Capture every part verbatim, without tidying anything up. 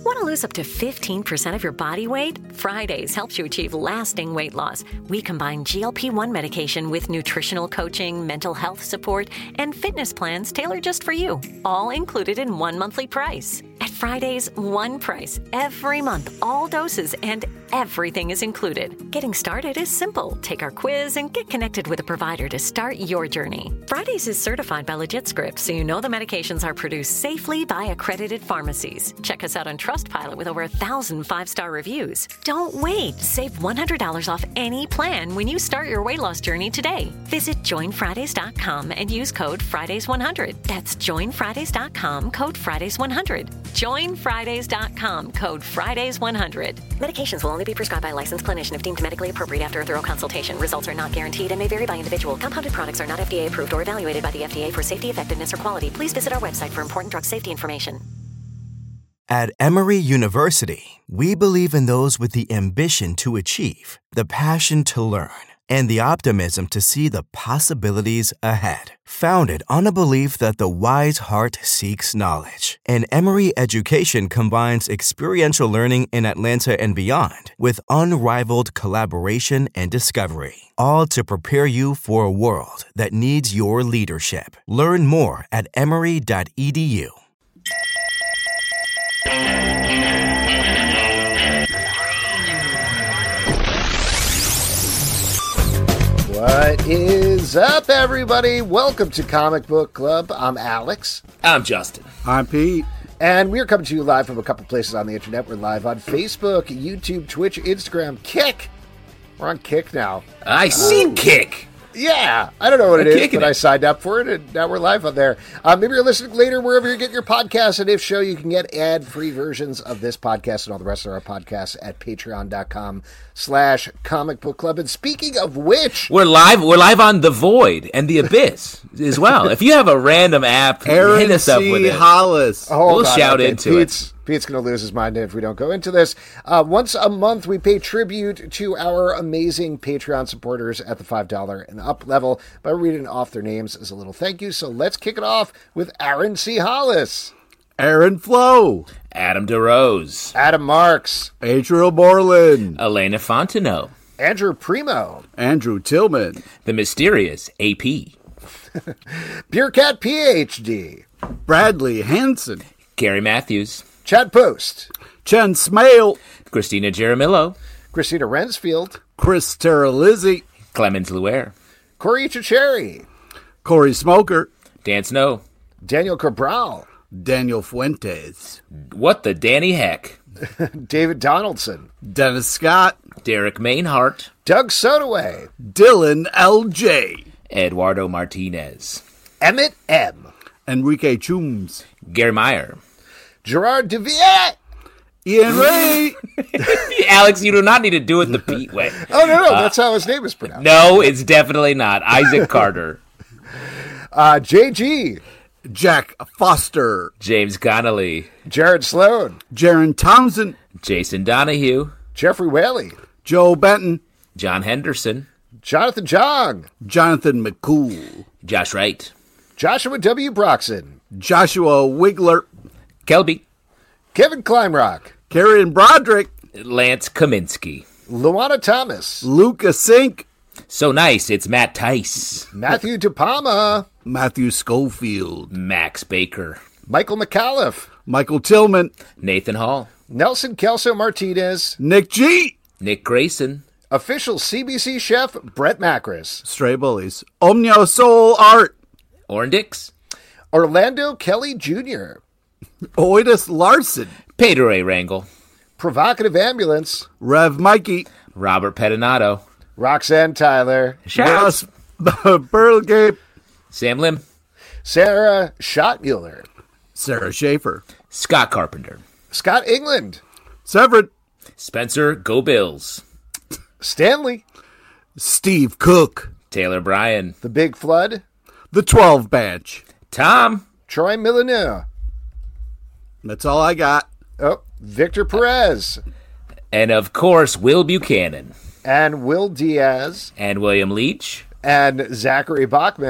Want to lose up to fifteen percent of your body weight? Fridays helps you achieve lasting weight loss. We combine G L P one medication with nutritional coaching, mental health support, and fitness plans tailored just for you, all included in one monthly price. At Fridays, one price every month, all doses, and everything is included. Getting started is simple. Take our quiz and get connected with a provider to start your journey. Fridays is certified by LegitScript, so you know the medications are produced safely by accredited pharmacies. Check us out on Trustpilot with over a thousand five-star reviews. Don't wait. Save one hundred dollars off any plan when you start your weight loss journey today. Visit join fridays dot com and use code Fridays one hundred. That's join fridays dot com, code Fridays one hundred. join fridays dot com, code Fridays one hundred. Medications will only be prescribed by a licensed clinician if deemed medically appropriate after a thorough consultation. Results are not guaranteed and may vary by individual. Compounded products are not F D A approved or evaluated by the F D A for safety, effectiveness, or quality. Please visit our website for important drug safety information. At Emory University, we believe in those with the ambition to achieve, the passion to learn, and the optimism to see the possibilities ahead. Founded on a belief that the wise heart seeks knowledge, and Emory education combines experiential learning in Atlanta and beyond with unrivaled collaboration and discovery, all to prepare you for a world that needs your leadership. Learn more at emory dot e d u. What is up, everybody? Welcome to Comic Book Club. I'm Alex. I'm Justin. I'm Pete. And we're coming to you live from a couple places on the internet. We're live on Facebook, YouTube, Twitch, Instagram, Kick. We're on Kick now. I see uh, Kick. Yeah, I don't know what it I'm is, but it. I signed up for it, and now we're live on there. Uh, maybe you're listening later wherever you get your podcasts, and if so, you can get ad-free versions of this podcast and all the rest of our podcasts at patreon.com slash comic book club. And speaking of which... We're live We're live on The Void and The Abyss as well. If you have a random app, Aaron hit us up with it. Hollis. Oh, we'll God, shout okay. into Pete's, it. Pete's going to lose his mind if we don't go into this. Uh, once a month, we pay tribute to our amazing Patreon supporters at the five dollars and up level by reading off their names as a little thank you. So let's kick it off with Aaron C. Hollis, Aaron Flo, Adam DeRose, Adam Marks, Adriel Borland, Elena Fontenot, Andrew Primo, Andrew Tillman, the mysterious A P, Beercat P H D, Bradley Hanson, Gary Matthews, Chad Post, Chen Smale, Christina Jaramillo, Christina Rensfield, Chris Terralizzi, Clemens Luer, Corey Chicheri, Corey Smoker, Dan Snow, Daniel Cabral, Daniel Fuentes, What the Danny Heck, David Donaldson, Dennis Scott, Derek Mainhart, Doug Sodaway, Dylan L J, Eduardo Martinez, Emmett M, Enrique Chooms, Gary Meyer, Gerard Devier, Ian Ray. Alex, you do not need to do it the Pete way. Oh, no, no, Uh, that's how his name is pronounced. No, it's definitely not. Isaac Carter, Uh, J G, Jack Foster, James Connolly, Jared Sloan, Jaron Townsend, Jason Donahue, Jeffrey Whaley, Joe Benton, John Henderson, Jonathan Jong, Jonathan McCool, Josh Wright, Joshua W. Broxson, Joshua Wigler, Kelby, Kevin Kleinrock, Karen Broderick, Lance Kaminsky. Luana Thomas, Luca Sink, So nice, it's Matt Tice, Matthew DePalma, Matthew Schofield, Max Baker, Michael McAuliffe, Michael Tillman, Nathan Hall, Nelson Kelso Martinez, Nick G, Nick Grayson, official C B C chef Brett Macris, Stray Bullies, Omnia Soul Art, Oren Dix, Orlando Kelly Junior, Oidus Larson, Pedro A. Rangel, Provocative Ambulance, Rev Mikey, Robert Pedinato, Roxanne Tyler, Ross Burlgate, Sam Lim, Sarah Schottmuller, Sarah Schaefer, Scott Carpenter, Scott England, Severin, Spencer Go Bills, Stanley, Steve Cook, Taylor Bryan, The Big Flood, The twelve Batch. Tom, Troy Milleneux, That's all I got. oh, Victor Perez, and of course Will Buchanan, and Will Diaz, and William Leach, and Zachary Bachman,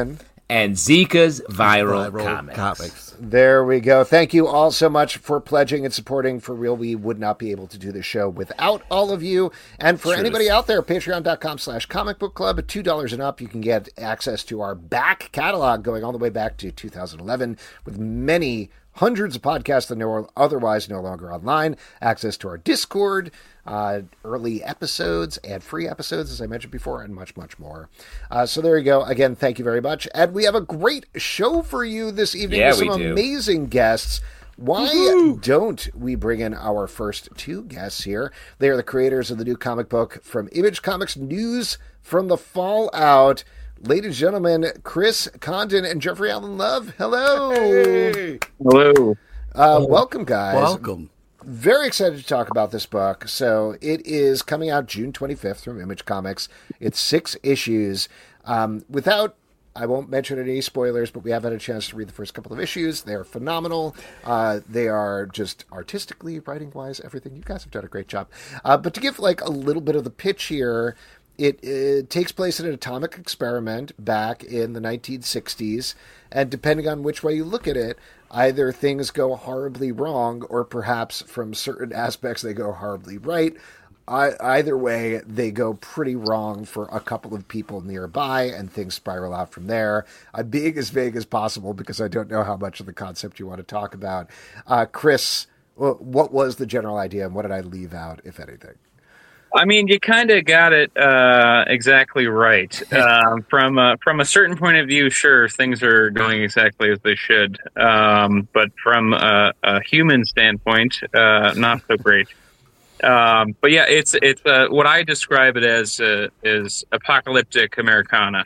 and Zika's Viral, Viral Comics. Comics. There we go. Thank you all so much for pledging and supporting. For real, we would not be able to do the show without all of you. And for Truth. anybody out there, patreon.com slash comic book club, at two dollars and up, you can get access to our back catalog going all the way back to two thousand eleven with many hundreds of podcasts that are otherwise no longer online, access to our Discord, uh, early episodes, ad-free episodes, as I mentioned before, and much, much more. Uh, so there you go. Again, thank you very much. And we have a great show for you this evening Yeah, with some we do. amazing guests. Why Woo-hoo! don't we bring in our first two guests here? They are the creators of the new comic book from Image Comics, News from the Fallout. Ladies and gentlemen, Chris Condon and Jeffrey Allen Love. Hello. Hey. Hello. Uh, welcome, guys. Welcome. Very excited to talk about this book. So it is coming out June twenty-fifth from Image Comics. It's six issues. Um, without, I won't mention any spoilers, but we have had a chance to read the first couple of issues. They are phenomenal. Uh, they are just artistically, writing-wise, everything. You guys have done a great job. Uh, but to give like a little bit of the pitch here, It, it takes place in an atomic experiment back in the nineteen sixties, and depending on which way you look at it, either things go horribly wrong, or perhaps from certain aspects they go horribly right. I, either way, they go pretty wrong for a couple of people nearby, and things spiral out from there. I'm being as vague as possible because I don't know how much of the concept you want to talk about. Uh, Chris, what was the general idea, and what did I leave out, if anything? I mean, you kind of got it uh, exactly right. Um, from a, from a certain point of view, sure, things are going exactly as they should. Um, but from a, a human standpoint, uh, not so great. Um, but yeah, it's it's uh, what I describe it as uh, is apocalyptic Americana.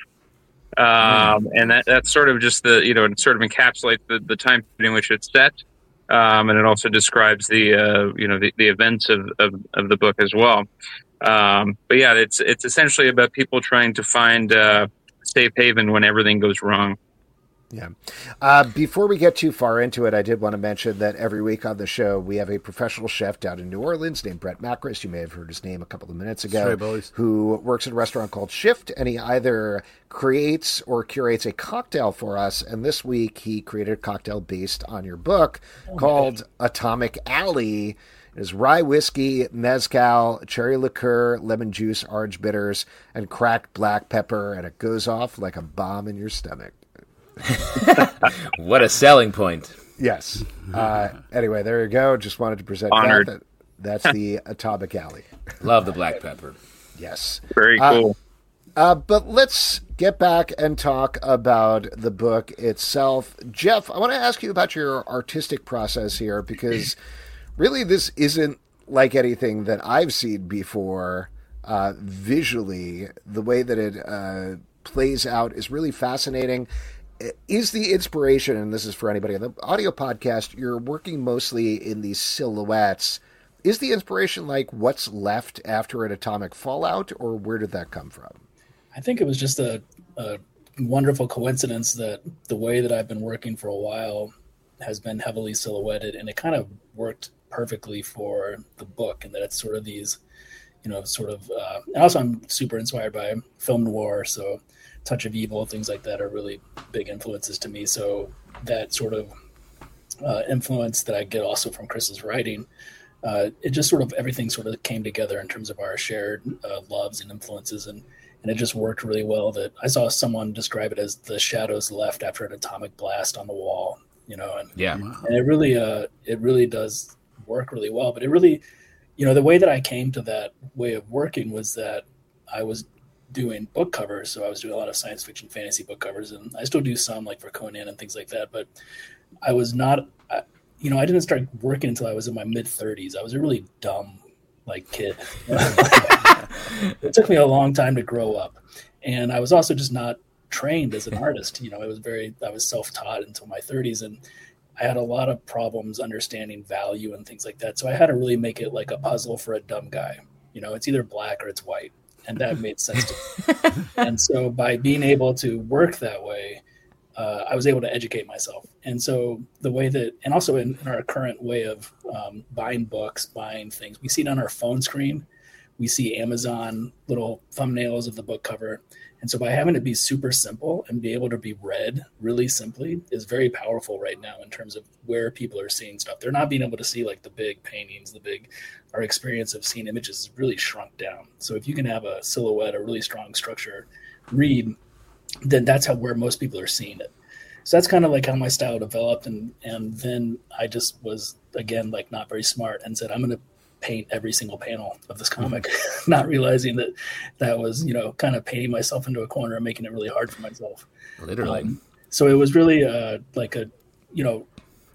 Um, and that that's sort of just the, you know, it sort of encapsulates the, the time in which it's set. Um, and it also describes the, uh, you know, the, the events of, of, of the book as well. Um, but yeah, it's it's essentially about people trying to find uh, safe haven when everything goes wrong. Yeah. Uh, before we get too far into it, I did want to mention that every week on the show, we have a professional chef down in New Orleans named Brett Macris. You may have heard his name a couple of minutes ago, Sorry, boys. who works at a restaurant called Shift, and he either creates or curates a cocktail for us. And this week, he created a cocktail based on your book oh, called man. Atomic Alley. It is rye whiskey, mezcal, cherry liqueur, lemon juice, orange bitters, and cracked black pepper, and it goes off like a bomb in your stomach. What a selling point. Yes. Uh, anyway, there you go. Just wanted to present Honored. that. That's the Atomic Alley. Love the black pepper. Yes. Very cool. Uh, uh, but let's get back and talk about the book itself. Jeff, I want to ask you about your artistic process here, because really this isn't like anything that I've seen before. Uh, visually, the way that it uh, plays out is really fascinating. Is the inspiration, and this is for anybody on the audio podcast, you're working mostly in these silhouettes. Is the inspiration like what's left after an atomic fallout, or where did that come from? I think it was just a, a wonderful coincidence that the way that I've been working for a while has been heavily silhouetted, and it kind of worked perfectly for the book, and that it's sort of these, you know, sort of, uh, and also I'm super inspired by film noir, so Touch of Evil, things like that are really big influences to me. So that sort of uh, influence that I get also from Chris's writing, uh, it just sort of, everything sort of came together in terms of our shared uh, loves and influences. And, and it just worked really well. That I saw someone describe it as the shadows left after an atomic blast on the wall, you know, and, Yeah. and it really, uh, it really does work really well. But it really, you know, the way that I came to that way of working was that I was doing book covers. So I was doing a lot of science fiction, fantasy book covers, and I still do some like for Conan and things like that. But I was not, I, you know, I didn't start working until I was in my mid thirties. I was a really dumb like kid. It took me a long time to grow up. And I was also just not trained as an artist. You know, I was very, I was self-taught until my thirties, and I had a lot of problems understanding value and things like that. So I had to really make it like a puzzle for a dumb guy. You know, it's either black or it's white. And that made sense to me. And so by being able to work that way, uh, I was able to educate myself. And so the way that, and also in, in our current way of um, buying books, buying things, we see it on our phone screen. we see Amazon little thumbnails of the book cover. And so by having it be super simple and be able to be read really simply is very powerful right now in terms of where people are seeing stuff. They're not being able to see like the big paintings, the big, our experience of seeing images is really shrunk down. So if you can have a silhouette, a really strong structure read, then that's how where most people are seeing it. So that's kind of like how my style developed. And, and then I just was, again, like not very smart and said, I'm going to paint every single panel of this comic, mm-hmm. not realizing that that was, you know, kind of painting myself into a corner and making it really hard for myself. Literally. Um, so it was really uh, like a, you know,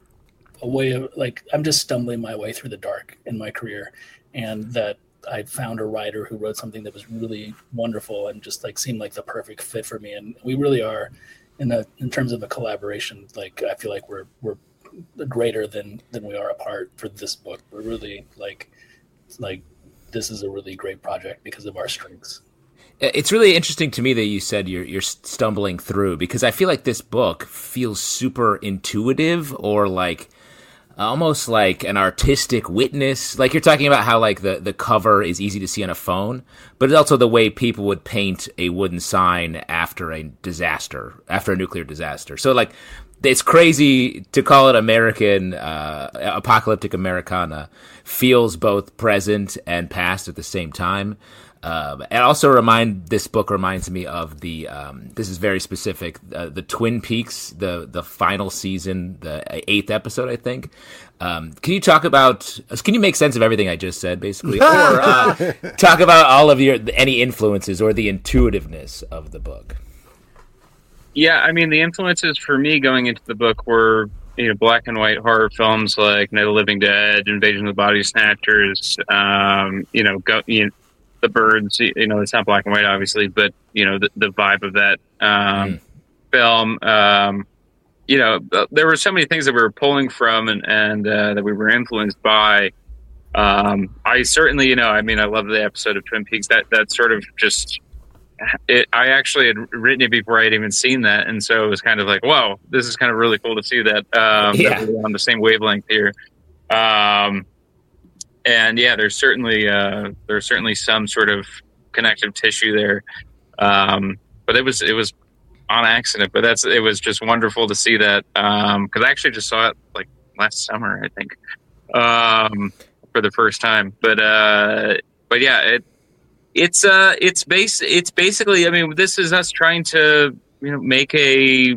a way of like, I'm just stumbling my way through the dark in my career. And that I found a writer who wrote something that was really wonderful and just like seemed like the perfect fit for me. And we really are in a, in terms of a collaboration, like I feel like we're, we're greater than, than we are apart for this book. We're really like, like this is a really great project because of our strengths. It's really interesting to me that you said you're you're stumbling through, because I feel like this book feels super intuitive, or like almost like an artistic witness. Like you're talking about how like the, the cover is easy to see on a phone, but it's also the way people would paint a wooden sign after a disaster, after a nuclear disaster. So like it's crazy to call it American, uh, apocalyptic Americana feels both present and past at the same time. Um, and also remind, this book reminds me of the, um, this is very specific, uh, the Twin Peaks, the, the final season, the eighth episode, I think. Um, can you talk about, can you make sense of everything I just said, basically? Or uh, talk about all of your, any influences or the intuitiveness of the book? Yeah, I mean, the influences for me going into the book were, you know, black and white horror films like Night of the Living Dead, Invasion of the Body Snatchers, um, you know, go, you know, The Birds, you know, it's not black and white, obviously, but, you know, the, the vibe of that um, mm. film, um, you know, there were so many things that we were pulling from and, and uh, that we were influenced by. Um, I certainly, you know, I mean, I love the episode of Twin Peaks. That, that sort of just... It, I actually had written it before I had even seen that, and so it was kind of like, whoa, this is kind of really cool to see that, um, yeah. that we're on the same wavelength here. Um, and yeah, there's certainly uh, there's certainly some sort of connective tissue there, um, but it was it was on accident. But that's it was just wonderful to see that, because um, I actually just saw it like last summer, I think, um, for the first time. But uh, but yeah, it. It's uh, it's base. It's basically. I mean, this is us trying to, you know, make a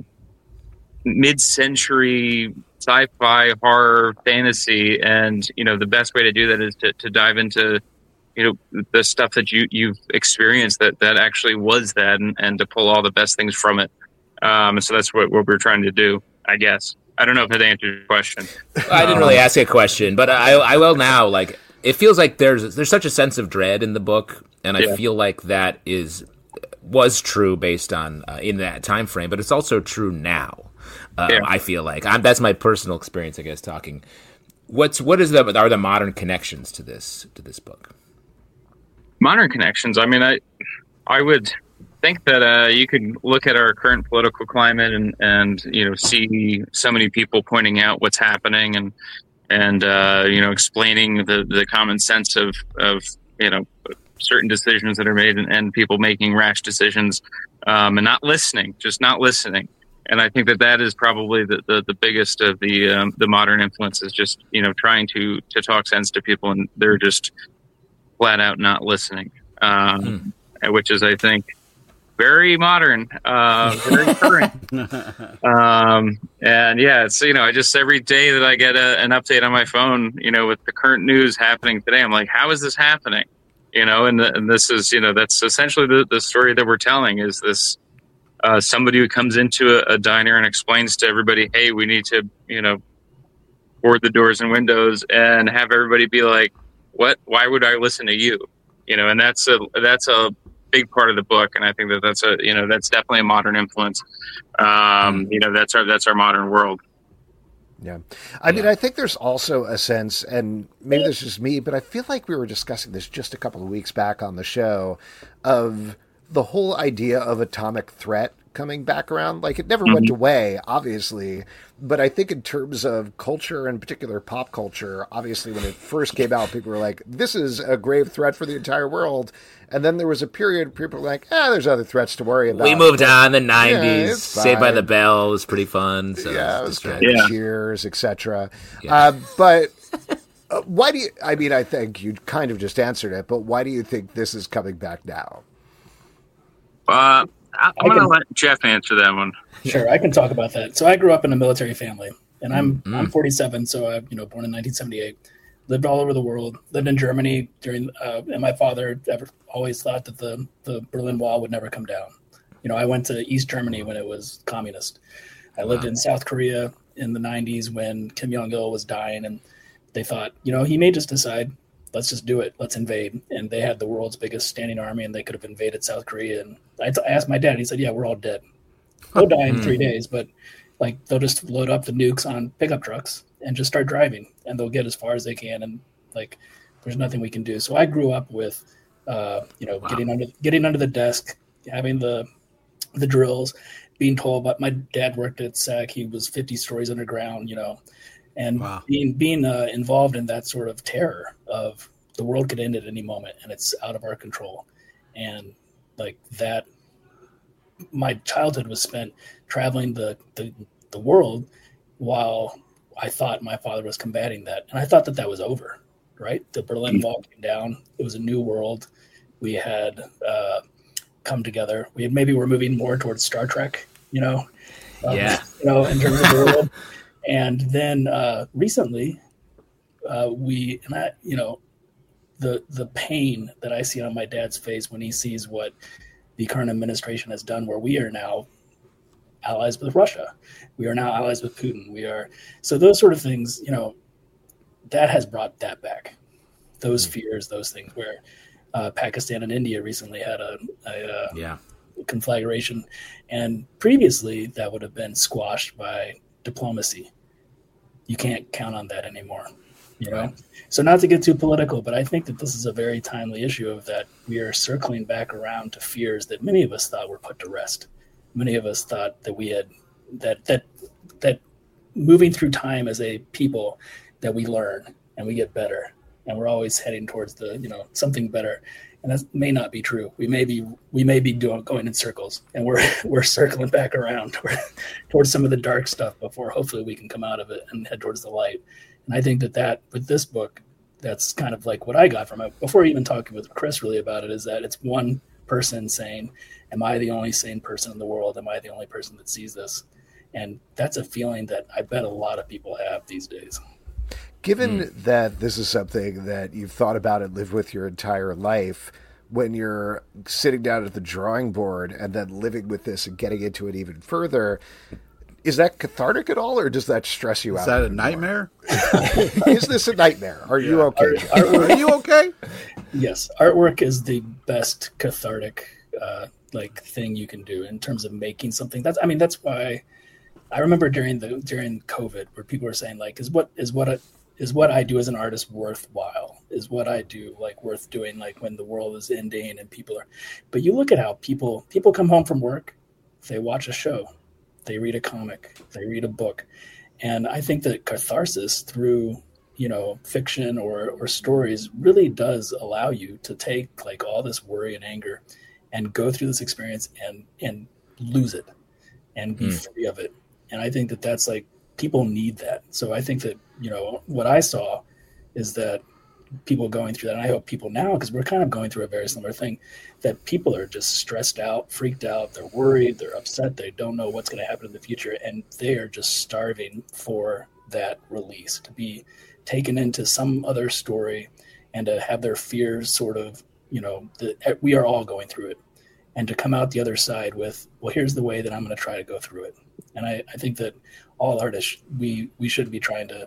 mid-century sci-fi horror fantasy, and you know, the best way to do that is to, to dive into, you know, the stuff that you you've experienced that, that actually was that, and, and to pull all the best things from it. Um, so that's what what we're trying to do, I guess. I don't know if that answered your question. I didn't really ask a question, but I I will now. Like, it feels like there's there's such a sense of dread in the book. And I yeah. feel like that is was true based on uh, in that time frame, but it's also true now. Um, yeah. I feel like I'm, that's my personal experience, I guess. Talking, what's what is the are the modern connections to this to this book? Modern connections. I mean, I I would think that uh, you could look at our current political climate and and you know see so many people pointing out what's happening and and uh, you know explaining the the common sense of of you know. certain decisions that are made and, and people making rash decisions um, and not listening, just not listening. And I think that that is probably the, the, the biggest of the um, the modern influences, just, you know, trying to, to talk sense to people, and they're just flat out not listening, um, mm. which is, I think, very modern, uh, very current. um, and yeah, it's, you know, I just, every day that I get a, an update on my phone, you know, with the current news happening today, I'm like, how is this happening? You know, and, the, and this is, you know, that's essentially the, the story that we're telling is this, uh, somebody who comes into a, a diner and explains to everybody, hey, we need to, you know, board the doors and windows, and have everybody be like, what, why would I listen to you? You know, and that's a, that's a big part of the book. And I think that that's a, you know, that's definitely a modern influence. Um, you know, that's our, that's our modern world. Yeah. I mean, I think there's also a sense, and maybe this is just me, but I feel like we were discussing this just a couple of weeks back on the show, of the whole idea of atomic threat coming back around? Like, it never Mm-hmm. went away, obviously, but I think in terms of culture, in particular pop culture, obviously when it first came out, people were like, this is a grave threat for the entire world. And then there was a period people were like, ah, there's other threats to worry about. We moved on the Yeah, nineties. it's Saved by fine. the Bell was pretty fun. So Yeah, it it's was distracting. good. Yeah. Cheers, et cetera. Yeah. Uh, but uh, why do you, I mean, I think you kind of just answered it, but why do you think this is coming back now? Uh, I- I'm going to can- let Jeff answer that one. Sure, I can talk about that. So I grew up in a military family, and I'm Mm-hmm. I'm forty-seven, so I you know born in nineteen seventy-eight. Lived all over the world. Lived in Germany during, uh, and my father ever always thought that the the Berlin Wall would never come down. You know, I went to East Germany when it was communist. I lived in South Korea in the nineties when Kim Jong Il was dying, and they thought, you know, he may just decide, let's just do it, let's invade. And they had the world's biggest standing army, and they could have invaded South Korea. And I, t- I asked my dad, he said, yeah, we're all dead. They'll die in three days, but like they'll just load up the nukes on pickup trucks and just start driving, and they'll get as far as they can. And like, there's nothing we can do. So I grew up with, uh, you know, getting under getting under the desk, having the the drills, being told. But my dad worked at S A C. He was fifty stories underground, you know, and Wow. being being uh, involved in that sort of terror of the world could end at any moment, and it's out of our control. And like that, my childhood was spent traveling the, the, the world while I thought my father was combating that. And I thought that that was over, right? The Berlin Wall came down. It was a new world. We had uh, come together. We had, maybe we're moving more towards Star Trek, you know, um, Yeah. you know, in terms of the world. And then uh, recently uh, we, and I, you know, the, the pain that I see on my dad's face when he sees what the current administration has done, where we are now allies with Russia. We are now allies with Putin. We are, so those sort of things, you know, that has brought that back. Those fears, those things where uh, Pakistan and India recently had a, a, uh Yeah. conflagration, and previously that would have been squashed by diplomacy. You can't count on that anymore, you know? So not to get too political, but I think that this is a very timely issue of that we are circling back around to fears that many of us thought were put to rest. Many of us thought that we had, that, that, that moving through time as a people, that we learn and we get better, and we're always heading towards the, you know, something better. And that may not be true. We may be, we may be doing, going in circles, and we're, we're circling back around toward, towards some of the dark stuff before hopefully we can come out of it and head towards the light. And I think that that with this book, that's kind of like what I got from it before even talking with Chris really about it, is that it's one person saying, am I the only sane person in the world? Am I the only person that sees this? And that's a feeling that I bet a lot of people have these days. Given Hmm. that this is something that you've thought about and lived with your entire life, when you're sitting down at the drawing board and then living with this and getting into it even further, is that cathartic at all, or does that stress you Is out? that a even more? nightmare? Is this a nightmare? Are you okay? Are you okay? Yes, artwork is the best cathartic uh, like thing you can do in terms of making something. That's I mean that's why I remember during the during COVID where people were saying like, is what is what I, is what I do as an artist worthwhile? Is what I do like worth doing? Like when the world is ending and people are, but you look at how people people come home from work, they watch a show, they read a comic, they read a book, and I think that catharsis through, you know, fiction or, or stories really does allow you to take like all this worry and anger and go through this experience and, and lose it and be Mm. free of it. And I think that that's like, people need that. So I think that, you know, what I saw is that people going through that, and I hope people now, because we're kind of going through a very similar thing, that people are just stressed out, freaked out, they're worried, they're upset, they don't know what's going to happen in the future, and they are just starving for that release, to be taken into some other story and to have their fears sort of, you know, the, we are all going through it, and to come out the other side with, well, here's the way that I'm going to try to go through it. And I, I think that all artists, we, we should be trying to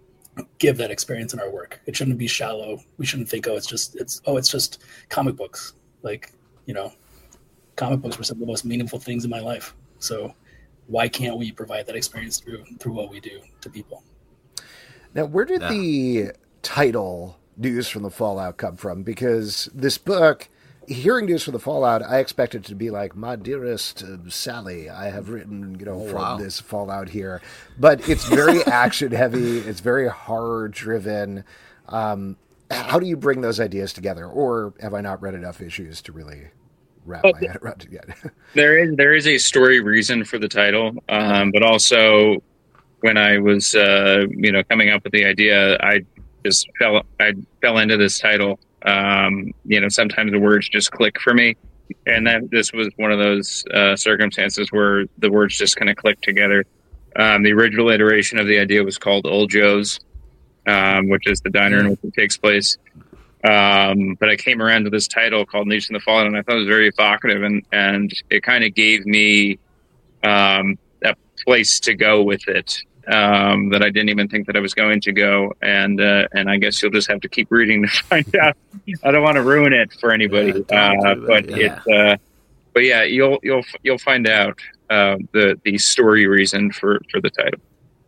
give that experience in our work. It shouldn't be shallow. We shouldn't think, oh, it's just, it's, oh, it's just comic books. Like, you know, comic books were some of the most meaningful things in my life. So why can't we provide that experience through, through what we do to people? Now, where did the title News from the Fallout come from? Because this book, hearing news for the Fallout, I expected it to be like, my dearest uh, Sally, I have written, you know, Oh, from wow. this Fallout here. But it's very action heavy. It's very horror driven. Um, how do you bring those ideas together? Or have I not read enough issues to really wrap Oh, my head around it yet? There is there is a story reason for the title, um, but also when I was uh, you know coming up with the idea, I just fell I fell into this title. Um, you know, sometimes the words just click for me, and that this was one of those uh, circumstances where the words just kind of clicked together. Um, the original iteration of the idea was called Old Joe's, um, which is the diner in which it takes place. Um, but I came around to this title called News in the Fallout, and I thought it was very evocative, and, and it kind of gave me um, a place to go with it um, that I didn't even think that I was going to go. And uh, and I guess you'll just have to keep reading to find out. I don't want to ruin it for anybody, Yeah, don't uh, do but that, yeah. it's uh, but yeah, you'll you'll you'll find out uh, the the story reason for, for the title.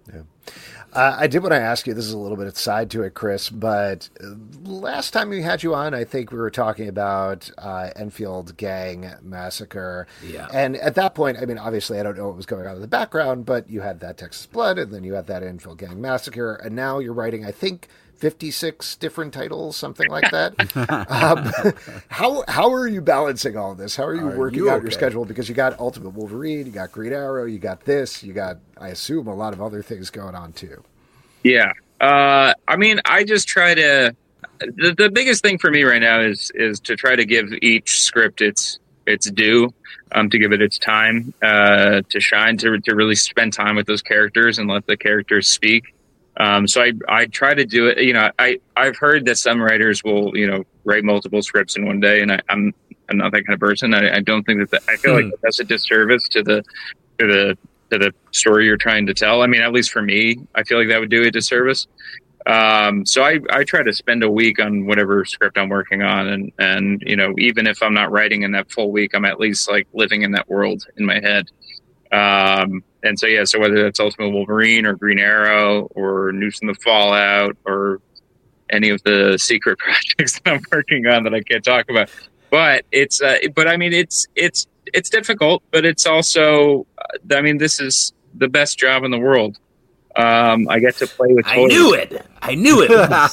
Uh, I did want to ask you, this is a little bit of side to it, Chris, but uh, last time we had you on, I think we were talking about uh, Enfield Gang Massacre. Yeah. And at that point, I mean, obviously I don't know what was going on in the background, but you had that Texas Blood, and then you had that Enfield Gang Massacre, and now you're writing, I think, fifty-six different titles, something like that. um, how how are you balancing all of this? How are you Are working you out your okay? schedule? Because you got Ultimate Wolverine, you got Green Arrow, you got this, you got, I assume, a lot of other things going on too. Yeah. Uh, I mean, I just try to, the, the biggest thing for me right now is, is to try to give each script its, its due, um, to give it its time, uh, to shine, to, to really spend time with those characters and let the characters speak. Um, so I, I try to do it, you know, I, I've heard that some writers will, you know, write multiple scripts in one day, and I, I'm, I'm not that kind of person. I, I don't think that, that I feel Hmm. like that's a disservice to the, to the, to the story you're trying to tell. I mean, at least for me, I feel like that would do a disservice. Um, so I, I try to spend a week on whatever script I'm working on. And, and, you know, even if I'm not writing in that full week, I'm at least like living in that world in my head. Um, and so, yeah, so whether that's Ultimate Wolverine or Green Arrow or News in the Fallout or any of the secret projects that I'm working on that I can't talk about, but it's, uh, but I mean, it's, it's, it's difficult, but it's also, uh, I mean, this is the best job in the world. Um, I get to play with toys. I knew it. I knew it.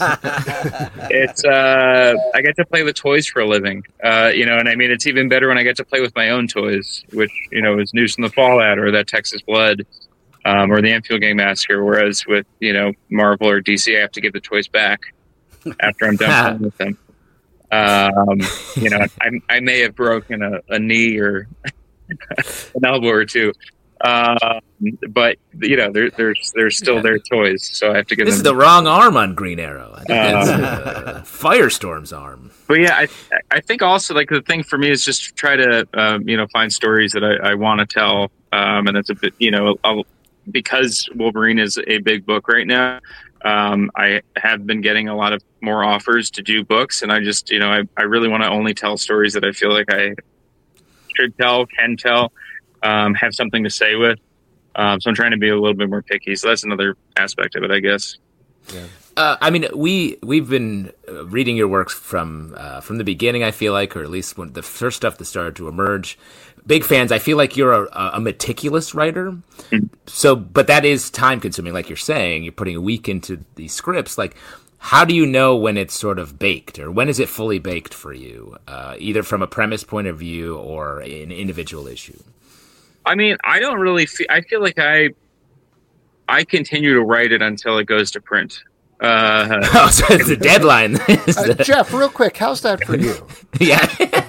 It's, uh, I get to play with toys for a living. Uh, you know, and I mean, it's even better when I get to play with my own toys, which, you know, is News in the Fallout or that Texas Blood, um, or the Enfield Gang Massacre. Whereas with, you know, Marvel or D C, I have to give the toys back after I'm done playing with them. Um, you know, I, I may have broken a, a knee or an elbow or two. Um, but you know, they're, they're, they're still their toys. So I have to give This them is the wrong arm on Green Arrow. I think that's Um, uh, Firestorm's arm. But yeah, I I think also like the thing for me is just try to um, you know find stories that I, I want to tell, um, and it's a bit you know I'll, because Wolverine is a big book right now. Um, I have been getting a lot of more offers to do books, and I just you know I, I really want to only tell stories that I feel like I should tell, can tell, um, have something to say with. Um, so I'm trying to be a little bit more picky. So that's another aspect of it, I guess. Uh, I mean, we we've been uh, reading your works from uh, from the beginning. I feel like, or at least when the first stuff that started to emerge. Big fans. I feel like you're a, a meticulous writer. Mm-hmm. So, but that is time consuming. Like you're saying, you're putting a week into these scripts. Like, how do you know when it's sort of baked, or when is it fully baked for you? Uh, either from a premise point of view or an individual issue. I mean, I don't really feel, I feel like I, I continue to write it until it goes to print. Uh, Oh, so it's a deadline. Uh, Jeff, real quick, how's that for you? Yeah.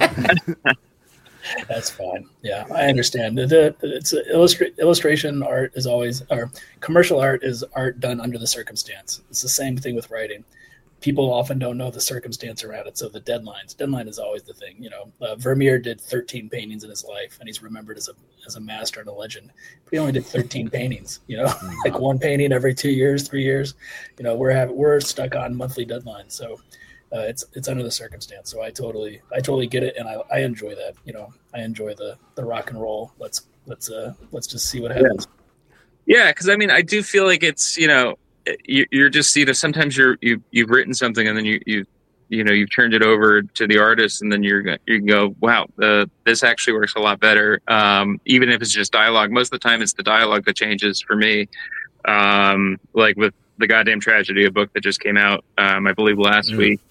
That's fine. Yeah, I understand. The, the it's illustra- illustration art is always, or commercial art is art done under the circumstance. It's the same thing with writing. People often don't know the circumstance around it. So the deadlines, deadline is always the thing. You know, uh, Vermeer did thirteen paintings in his life, and he's remembered as a as a master and a legend. But he only did thirteen paintings. You know, like one painting every two years, three years. You know, we're having we're stuck on monthly deadlines. So uh, it's it's under the circumstance. So I totally I totally get it, and I, I enjoy that. You know, I enjoy the the rock and roll. Let's let's uh let's just see what happens. yeah, because I mean, I do feel like it's you know. You, you're just you know sometimes you're you you've written something and then you you you know, you've turned it over to the artist, and then you're you can go, wow, uh, this actually works a lot better. Um, even if it's just dialogue, most of the time it's the dialogue that changes for me. Um, like with The Goddamn Tragedy, a book that just came out, um, I believe last mm. week,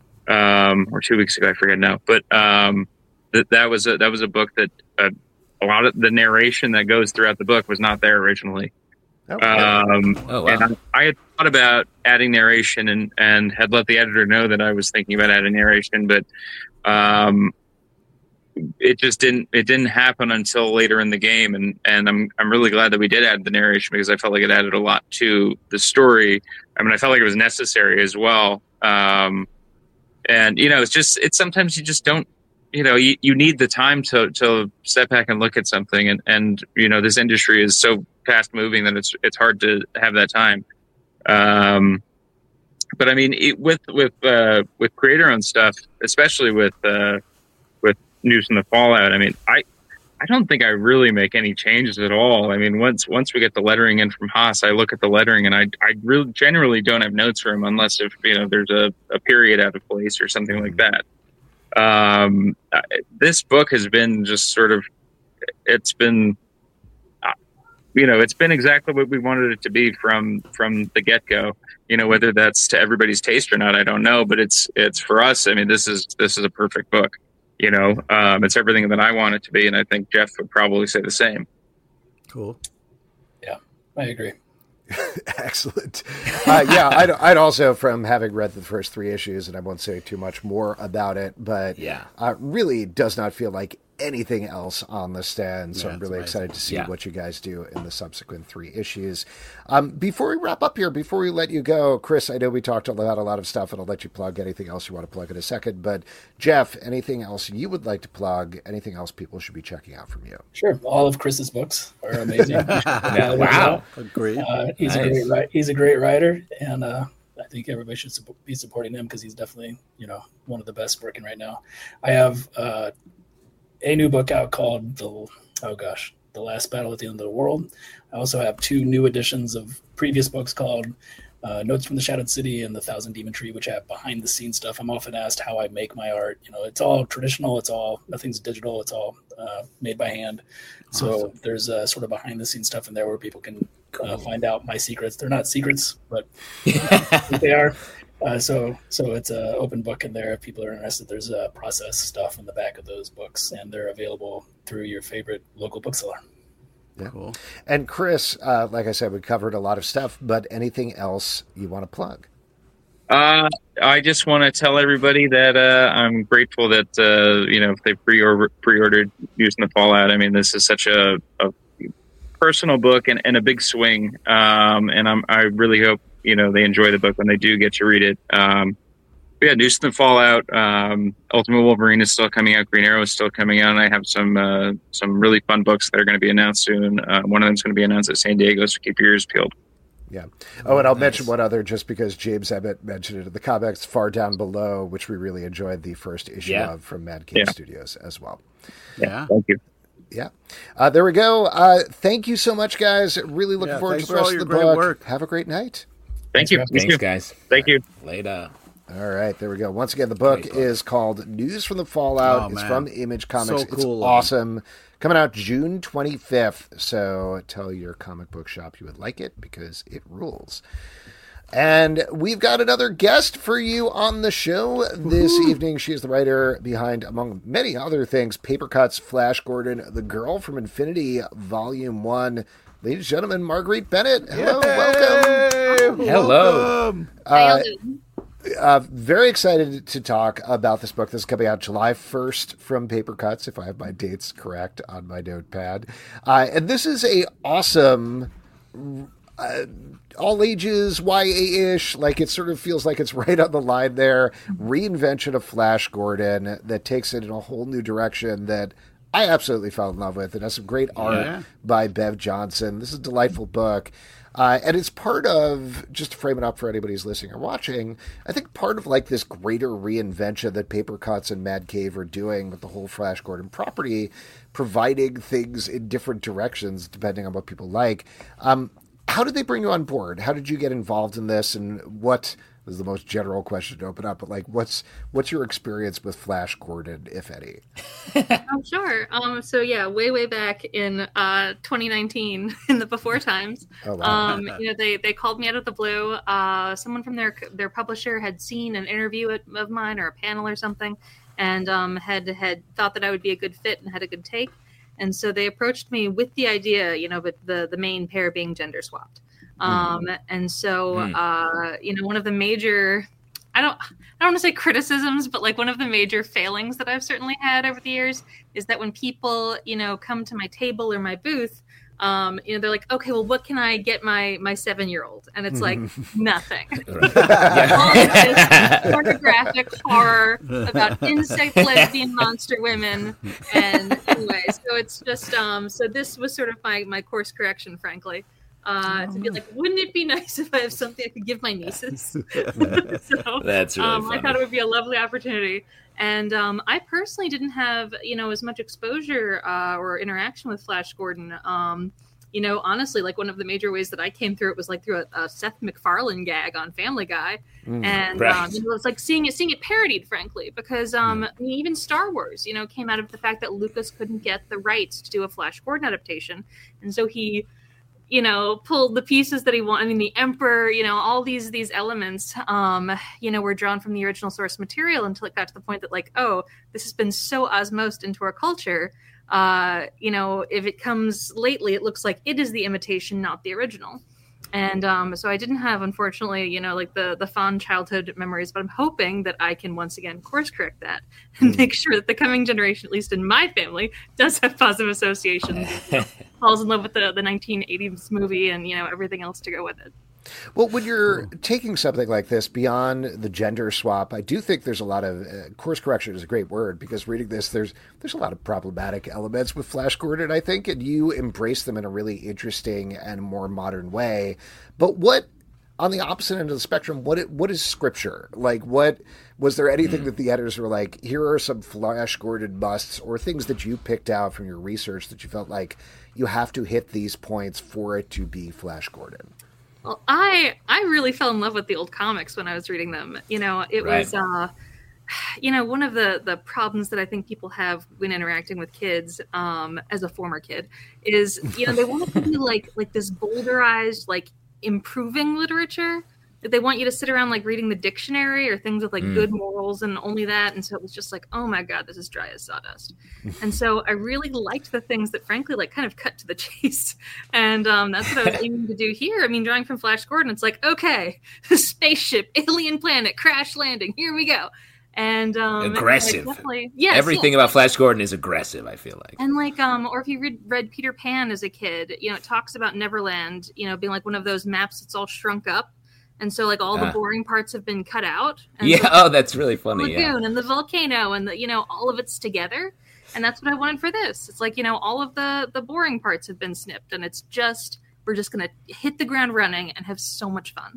um, or two weeks ago, I forget now. But um, that that was a, that was a book that uh, a lot of the narration that goes throughout the book was not there originally. Okay. Um, oh, wow. And I, I had thought about adding narration and, and had let the editor know that I was thinking about adding narration, but um, it just didn't it didn't happen until later in the game. And, and I'm I'm really glad that we did add the narration, because I felt like it added a lot to the story. I mean, I felt like it was necessary as well. Um, and you know, it's just it's sometimes you just don't. You know, you, you need the time to, to step back and look at something. And, and, you know, this industry is so fast moving that it's, it's hard to have that time. Um, but I mean, it, with, with, uh, with creator owned stuff, especially with, uh, with News from the Fallout, I mean, I, I don't think I really make any changes at all. I mean, once, once we get the lettering in from Haas, I look at the lettering and I, I really generally don't have notes for him unless if, you know, there's a, a period out of place or something like that. Um, this book has been just sort of, it's been, uh, you know, it's been exactly what we wanted it to be from, from the get go, you know, whether that's to everybody's taste or not, I don't know, but it's, it's for us. I mean, this is, this is a perfect book, you know, um, it's everything that I want it to be. And I think Jeff would probably say the same. Cool. Yeah, I agree. Excellent. Uh, yeah, I'd, I'd also, from having read the first three issues, and I won't say too much more about it, but yeah, uh, really does not feel like anything else on the stand. So yeah, I'm really amazing. excited to see yeah. what you guys do in the subsequent three issues. Um, before we wrap up here, before we let you go, Chris, I know we talked about a lot of stuff, and I'll let you plug anything else you want to plug in a second. But Jeff, anything else you would like to plug? Anything else people should be checking out from you? Sure. All of Chris's books are amazing. yeah, wow. Agreed. Uh, he's nice. a great he's a great writer, and uh, I think everybody should su- be supporting him because he's definitely, you know, one of the best working right now. I have uh, a new book out called the oh gosh, The Last Battle at the End of the World. I also have two new editions of previous books called uh, Notes from the Shadowed City and The Thousand Demon Tree, which have behind the scenes stuff. I'm often asked how I make my art. You know, it's all traditional. It's all nothing's digital. It's all uh, made by hand. Awesome. So there's uh, sort of behind the scenes stuff in there where people can uh, find out my secrets. They're not secrets, but they are. Uh, so, so it's an open book in there. If people are interested, there's uh, process stuff in the back of those books, and they're available through your favorite local bookseller. Yeah. Cool. And Chris, uh, like I said, we covered a lot of stuff, but anything else you want to plug? Uh, I just want to tell everybody that uh, I'm grateful that uh, you know if they pre-order, pre-ordered News from the Fallout. I mean, this is such a, a personal book and, and a big swing, um, and I'm, I really hope you know they enjoy the book when they do get to read it. Um, but yeah, News from the Fallout, um, Ultimate Wolverine is still coming out. Green Arrow is still coming out. And I have some uh, some really fun books that are going to be announced soon. Uh, one of them is going to be announced at San Diego, so keep your ears peeled. Yeah. Oh, and I'll nice. mention one other just because James Emmett mentioned it in the comics, Far Down Below, which we really enjoyed the first issue yeah. of from Mad Cave yeah. Studios as well. Yeah. Thank you. Yeah. Uh, there we go. Uh, thank you so much, guys. Really looking Yeah, forward to the for all rest of your the great book. work. Have a great night. Thank you. Thanks, you guys. Thank you. Later. All right, there we go. Once again, the book, book. is called News from the Fallout. Oh, it's man. from Image Comics. So cool, it's man. awesome. Coming out June twenty-fifth. So tell your comic book shop you would like it because it rules. And we've got another guest for you on the show this Woo-hoo. evening. She is the writer behind, among many other things, Paper Cuts, Flash Gordon, The Girl from Infinity, Volume one. Ladies and gentlemen, Marguerite Bennett. Hello, Yay! welcome. Hello. Welcome. Uh, uh, very excited to talk about this book. This is coming out July first from Paper Cuts, if I have my dates correct on my notepad. Uh, and this is a awesome... Uh, all ages, Y A-ish, like it sort of feels like it's right on the line there. Reinvention of Flash Gordon that takes it in a whole new direction that I absolutely fell in love with. It has some great art Yeah. by Bev Johnson. This is a delightful book. Uh, and it's part of, just to frame it up for anybody who's listening or watching, I think part of like this greater reinvention that Paper Cuts and Mad Cave are doing with the whole Flash Gordon property, providing things in different directions depending on what people like. Um, how did they bring you on board? How did you get involved in this? And what this is the most general question to open up, but like, what's what's your experience with Flash Gordon, if any? Oh, sure. Um, so yeah, way way back in uh, twenty nineteen, in the before times, Oh, wow. um, you know, they they called me out of the blue. Uh, someone from their their publisher had seen an interview of mine or a panel or something, and um, had had thought that I would be a good fit and had a good take. And so they approached me with the idea, you know, but the the main pair being gender swapped. Um, and so, uh, you know, one of the major, I don't, I don't want to say criticisms, but like one of the major failings that I've certainly had over the years is that when people, you know, come to my table or my booth, um, you know, they're like, okay, well, what can I get my, my seven-year-old? And it's like, nothing. All this pornographic horror about insect lesbian monster women. And anyway, so it's just, um, so this was sort of my, my course correction, frankly. Uh, to be like, wouldn't it be nice if I have something I could give my nieces? so, That's really um, funny. I thought it would be a lovely opportunity. And um, I personally didn't have, you know, as much exposure uh, or interaction with Flash Gordon. Um, you know, honestly, like one of the major ways that I came through it was like through a, a Seth MacFarlane gag on Family Guy. Mm, and right. um, it was like seeing it, seeing it parodied, frankly, because um, I mean, even Star Wars, you know, came out of the fact that Lucas couldn't get the rights to do a Flash Gordon adaptation. And so he, you know, pulled the pieces that he wanted. I mean, the Emperor, you know, all these these elements, um, you know, were drawn from the original source material until it got to the point that, like, oh, this has been so osmosed into our culture. Uh, you know, if it comes lately, it looks like it is the imitation, not the original. And um, so I didn't have, unfortunately, you know, like the the fond childhood memories, but I'm hoping that I can once again course correct that and make sure that the coming generation, at least in my family, does have positive associations. You know, falls in love with the, the nineteen eighties movie and, you know, everything else to go with it. Well, when you're taking something like this beyond the gender swap, I do think there's a lot of uh, course correction is a great word, because reading this, there's there's a lot of problematic elements with Flash Gordon, I think, and you embrace them in a really interesting and more modern way. But what, on the opposite end of the spectrum, what what is scripture? Like, what was there anything that the editors were like, here are some Flash Gordon musts, or things that you picked out from your research that you felt like you have to hit these points for it to be Flash Gordon? Well, I I really fell in love with the old comics when I was reading them. You know, it Right. was, uh, you know, one of the, the problems that I think people have when interacting with kids, um, as a former kid, is, you know, they want it to be like like this boulderized, like improving literature. They want you to sit around like reading the dictionary or things with like Mm. good morals and only that. And so it was just like, oh my God, this is dry as sawdust. And so I really liked the things that frankly like kind of cut to the chase. And um, that's what I was aiming to do here. I mean, drawing from Flash Gordon, it's like, okay, spaceship, alien planet, crash landing, here we go. And um, Aggressive. like, definitely, yes, Everything yes. about Flash Gordon is aggressive, I feel like. And like, um, or if you read, read Peter Pan as a kid, you know, it talks about Neverland, you know, being like one of those maps that's all shrunk up. And so like all the Ah. boring parts have been cut out. And Yeah, so oh, that's really the funny. lagoon Yeah. and the volcano and the, you know, all of it's together. And that's what I wanted for this. It's like, you know, all of the, the boring parts have been snipped and it's just, we're just going to hit the ground running and have so much fun.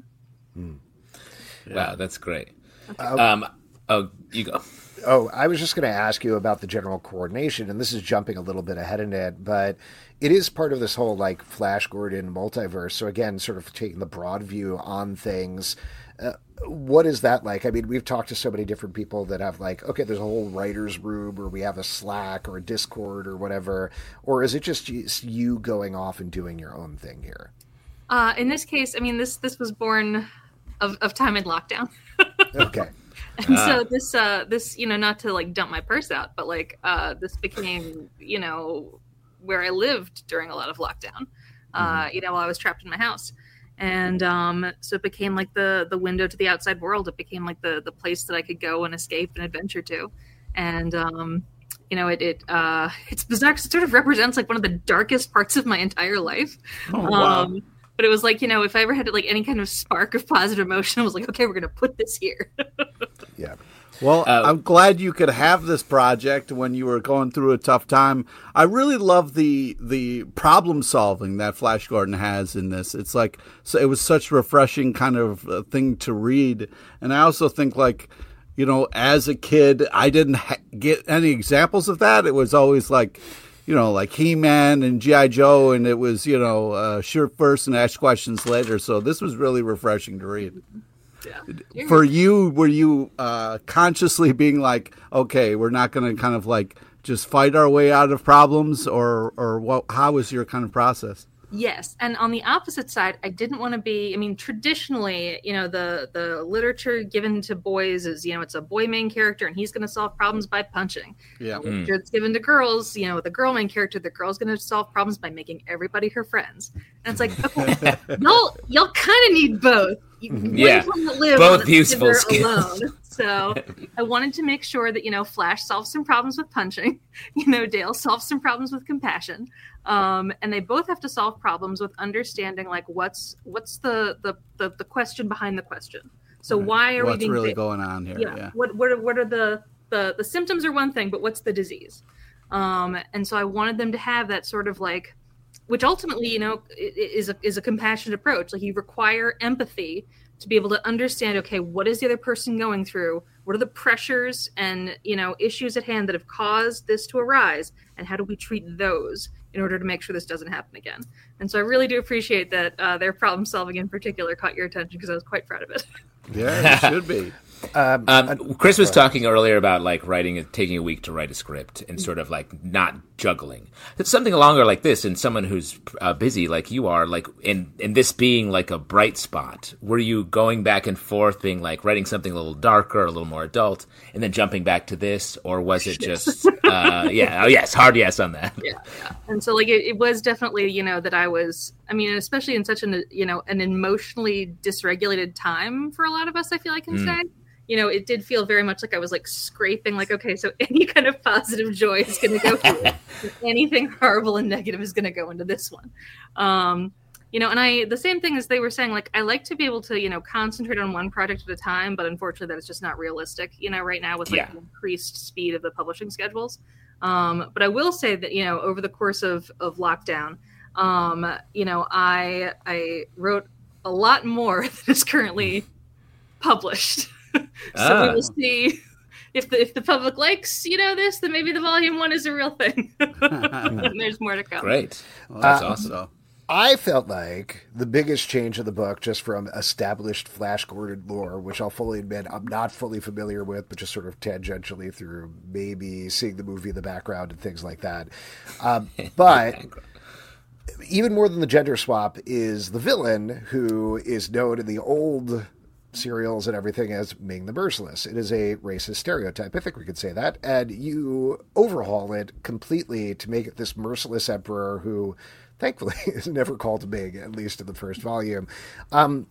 Wow, that's great. Uh, Um, oh, you go. Oh, I was just going to ask you about the general coordination, and this is jumping a little bit ahead in it, but it is part of this whole like Flash Gordon multiverse. So again, sort of taking the broad view on things. Uh, what is that like? I mean, we've talked to so many different people that have like, okay, there's a whole writer's room, or we have a Slack or a Discord or whatever. Or is it just you going off and doing your own thing here? Uh, in this case, I mean, this, this was born of, of time in lockdown. Okay. And Ah. so this, uh, this, you know, not to like dump my purse out, but like, uh, this became, you know, where I lived during a lot of lockdown, uh, you know, while I was trapped in my house. And, um, so it became like the, the window to the outside world. It became like the, the place that I could go and escape and adventure to. And, um, you know, it, it, uh, it's bizarre because it sort of represents like one of the darkest parts of my entire life. Oh, wow. Um, But it was like, you know, if I ever had like any kind of spark of positive emotion, I was like, okay, we're going to put this here. Yeah. Well, Uh, I'm glad you could have this project when you were going through a tough time. I really love the the problem solving that Flash Gordon has in this. It's like, so it was such a refreshing kind of uh, thing to read. And I also think like, you know, as a kid, I didn't ha- get any examples of that. It was always like, you know, like He-Man and G I. Joe, and it was, you know, uh, shoot first and ask questions later. So this was really refreshing to read. Yeah. For you, were you uh, consciously being like, okay, we're not going to kind of like just fight our way out of problems, or or what? How was your kind of process? Yes, and on the opposite side, I didn't want to be. I mean, traditionally, you know, the the literature given to boys is, you know, it's a boy main character and he's going to solve problems by punching. Yeah. The literature that's given to girls, you know, the girl main character, the girl's going to solve problems by making everybody her friends. And it's like, okay, y'all y'all kind of need both. Yeah, both useful skills. Alone. So I wanted to make sure that, you know, Flash solves some problems with punching, you know, Dale solves some problems with compassion, um, and they both have to solve problems with understanding, like, what's what's the the the, the question behind the question. So right. why are what's we being really big? going on here? Yeah. yeah. What what are, what are the, the the symptoms are one thing, but what's the disease? Um, and so I wanted them to have that sort of like, which ultimately, you know, is a is a compassionate approach. Like, you require empathy to be able to understand, okay, what is the other person going through? What are the pressures and, you know, issues at hand that have caused this to arise? And how do we treat those in order to make sure this doesn't happen again? And so I really do appreciate that uh, their problem solving in particular caught your attention, because I was quite proud of it. Yeah, it should be. Um, um, Chris was talking earlier about like writing, taking a week to write a script and sort of like not juggling. It's something longer like this, and someone who's uh, busy like you are, like, and and this being like a bright spot. Were you going back and forth, being like writing something a little darker, a little more adult, and then jumping back to this, or was it just, uh, yeah, oh yes, hard yes on that. Yeah, yeah. And so like it, it was definitely, you know, that I was, I mean, especially in such an, you know, an emotionally dysregulated time for a lot of us, I feel I can mm. say. You know, it did feel very much like I was like scraping, like, okay, so any kind of positive joy is going to go through it. Anything horrible and negative is going to go into this one. Um, you know, and I, the same thing as they were saying, like, I like to be able to, you know, concentrate on one project at a time, but unfortunately that is just not realistic, you know, right now with like yeah. the increased speed of the publishing schedules. Um, but I will say that, you know, over the course of, of lockdown, um, you know, I, I wrote a lot more than is currently published. So ah. we will see if the if the public likes, you know, this, then maybe the volume one is a real thing. And there's more to come. Great. Well, that's uh, awesome. I felt like the biggest change of the book, just from established Flash Gordon lore, which I'll fully admit I'm not fully familiar with, but just sort of tangentially through maybe seeing the movie in the background and things like that. Um, but even more than the gender swap is the villain, who is known in the old serials and everything as Ming the Merciless. It is a racist stereotype. I think we could say that. And you overhaul it completely to make it this merciless emperor who, thankfully, is never called Ming, at least in the first volume. Um,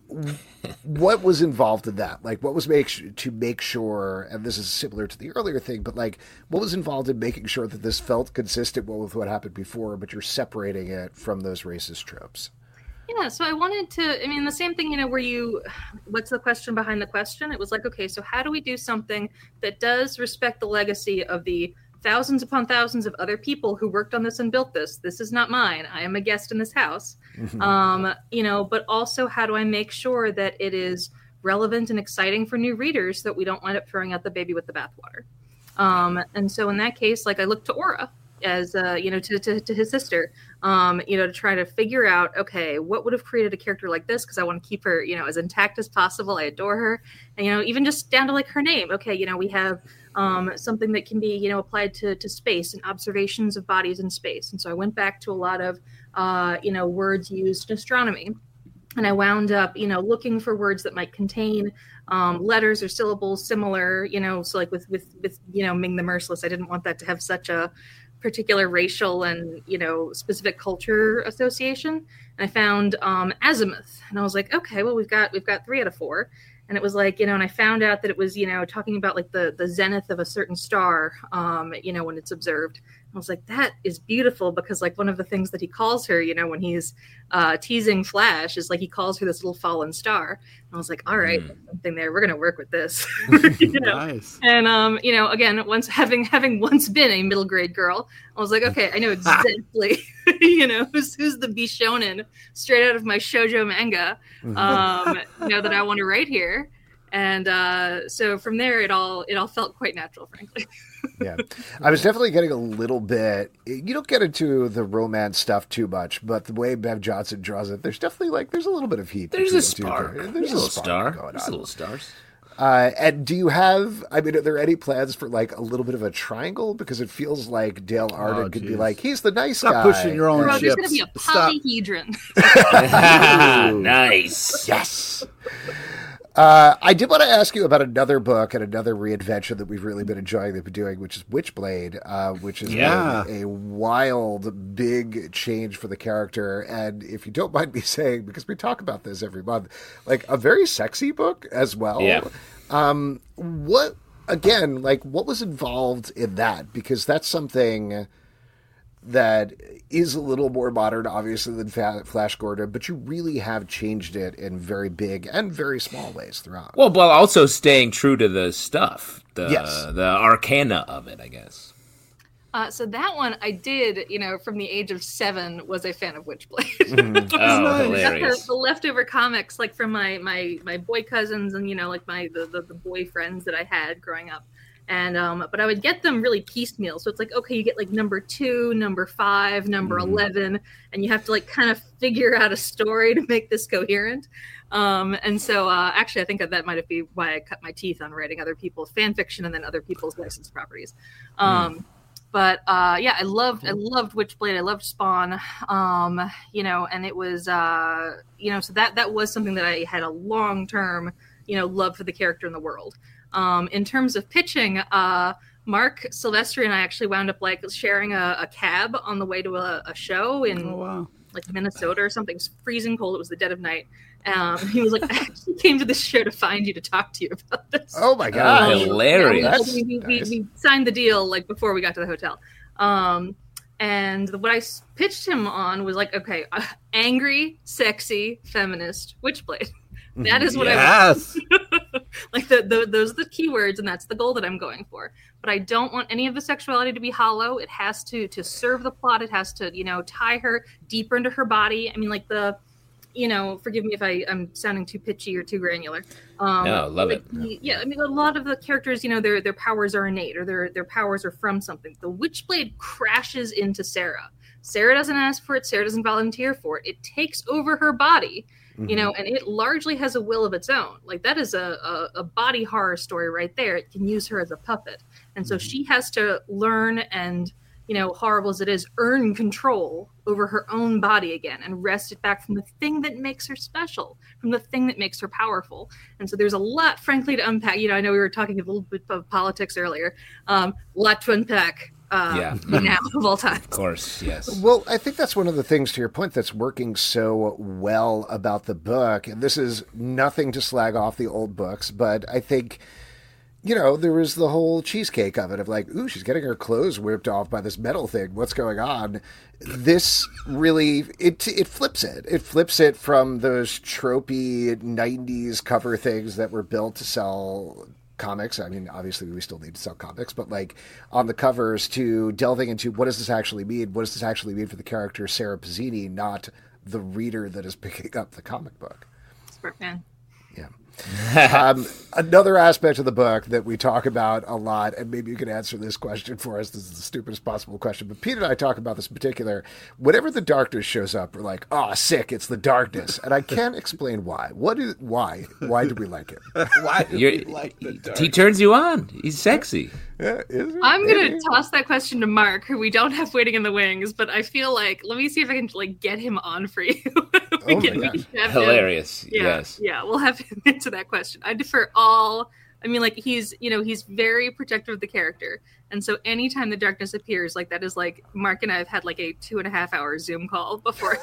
what was involved in that? Like, what was make to make sure, and this is similar to the earlier thing, but like, what was involved in making sure that this felt consistent with what happened before, but you're separating it from those racist tropes? Yeah, so I wanted to, I mean, the same thing, you know, where you, what's the question behind the question? It was like, okay, so how do we do something that does respect the legacy of the thousands upon thousands of other people who worked on this and built this? This is not mine. I am a guest in this house. Mm-hmm. Um, you know, but also how do I make sure that it is relevant and exciting for new readers, so that we don't wind up throwing out the baby with the bathwater? Um, and so in that case, like, I looked to Aura as, uh, you know, to, to, to his sister, um, you know, to try to figure out, okay, what would have created a character like this? Because I want to keep her, you know, as intact as possible. I adore her. And, you know, even just down to like her name. Okay, you know, we have um, something that can be, you know, applied to, to space and observations of bodies in space. And so I went back to a lot of, uh, you know, words used in astronomy. And I wound up, you know, looking for words that might contain um, letters or syllables similar, you know, so like with, with, with, you know, Ming the Merciless, I didn't want that to have such a particular racial and, you know, specific culture association. And I found um, azimuth, and I was like, okay, well, we've got we've got three out of four. And it was like, you know, and I found out that it was, you know, talking about like the the zenith of a certain star, um, you know, when it's observed. I was like, that is beautiful, because like one of the things that he calls her, you know, when he's uh, teasing Flash, is like he calls her this little fallen star. And I was like, all right, mm. there's something there. We're going to work with this. you know? Nice. And, um, you know, again, once having having once been a middle grade girl, I was like, okay, I know exactly, you know, who's, who's the Bishonen straight out of my shoujo manga, um, you know, that I want to write here. And uh, so from there, it all it all felt quite natural, frankly. Yeah, I was definitely getting a little bit. You don't get into the romance stuff too much, but the way Bev Johnson draws it, there's definitely like there's a little bit of heat. There's between a the two spark. characters. There's, There's a little spark star. going There's on. little stars. Uh, and do you have? I mean, are there any plans for like a little bit of a triangle? Because it feels like Dale Arden Oh, could be geez. like, he's the nice Stop guy. pushing your own Bro, there's ships. going to be a Stop. polyhedron. Nice. Yes. Uh, I did want to ask you about another book and another reinvention that we've really been enjoying that we're doing, which is Witchblade, uh, which has Yeah. been a wild, big change for the character. And if you don't mind me saying, because we talk about this every month, like a very sexy book as well. Yeah. Um, what, again, like what was involved in that? Because that's something that is a little more modern, obviously, than Fa- Flash Gordon, but you really have changed it in very big and very small ways throughout. Well, while also staying true to the stuff, the Yes. the arcana of it, I guess. Uh, so that one I did, you know, from the age of seven, was a fan of Witchblade. Oh, The, hilarious. the leftover comics, like from my my my boy cousins and you know, like my the, the, the boy friends that I had growing up. And um, but I would get them really piecemeal. So it's like, okay, you get like number two, number five, number Mm-hmm. eleven, and you have to like kind of figure out a story to make this coherent. Um, and so uh, actually, I think that, that might be why I cut my teeth on writing other people's fan fiction and then other people's licensed properties. Um, Mm. But uh, yeah, I loved I loved Witchblade. I loved Spawn. Um, you know, and it was uh, you know, so that that was something that I had a long term, you know, love for the character in the world. Um, in terms of pitching, uh, Mark Silvestri and I actually wound up like sharing a, a cab on the way to a, a show in Oh, wow. like Minnesota or something. It was freezing cold. It was the dead of night. Um, he was like, I actually came to this show to find you to talk to you about this. Oh my Oh, god! hilarious. That's we, we, we, nice. we signed the deal like before we got to the hotel. Um, and what I s- pitched him on was like, okay, uh, angry, sexy, feminist, Witchblade. That is what I Yes. like the, the those are the keywords, and that's the goal that I'm going for. But I don't want any of the sexuality to be hollow. It has to to serve the plot. It has to, you know, tie her deeper into her body. I mean, like the, you know, forgive me if I, I'm sounding too pitchy or too granular. Um, No, love like it. the- yeah, I mean, a lot of the characters, you know, their their powers are innate or their their powers are from something. The Witchblade crashes into Sarah. Sarah doesn't ask for it. Sarah doesn't volunteer for it. It takes over her body. You know, and it largely has a will of its own. Like that is a, a, a body horror story right there. It can use her as a puppet. And so she has to learn and, you know, horrible as it is, earn control over her own body again and wrest it back from the thing that makes her special, from the thing that makes her powerful. And so there's a lot, frankly, to unpack. You know, I know we were talking a little bit of politics earlier. Um, a lot to unpack. Uh, Yeah. now of all time. Of course, yes. Well, I think that's one of the things, to your point, that's working so well about the book. And this is nothing to slag off the old books, but I think, you know, there was the whole cheesecake of it, of like, ooh, she's getting her clothes whipped off by this metal thing. What's going on? This really, it it flips it. It flips it from those tropey nineties cover things that were built to sell comics. I mean, obviously we still need to sell comics, but like on the covers, to delving into what does this actually mean? What does this actually mean for the character Sarah Pizzini, not the reader that is picking up the comic book? Smart man. Yeah. um, another aspect of the book that we talk about a lot, and maybe you can answer this question for us. This is the stupidest possible question, but Pete and I talk about this in particular. Whenever the darkness shows up, we're like, "Oh, sick! It's the darkness," and I can't explain why. What is why? Why do we like it? Why do You're, we like the dark? he turns you on. He's sexy. Yeah, is it? I'm Maybe. gonna toss that question to Mark, who we don't have waiting in the wings, but I feel like let me see if I can like get him on for you. we Oh my can, we gosh. can have him- Hilarious. Yeah, Yes. yeah, we'll have him answer that question. I defer all. I mean, like he's you know he's very protective of the character, and so anytime the darkness appears, like that is like Mark and I have had like a two and a half hour Zoom call before.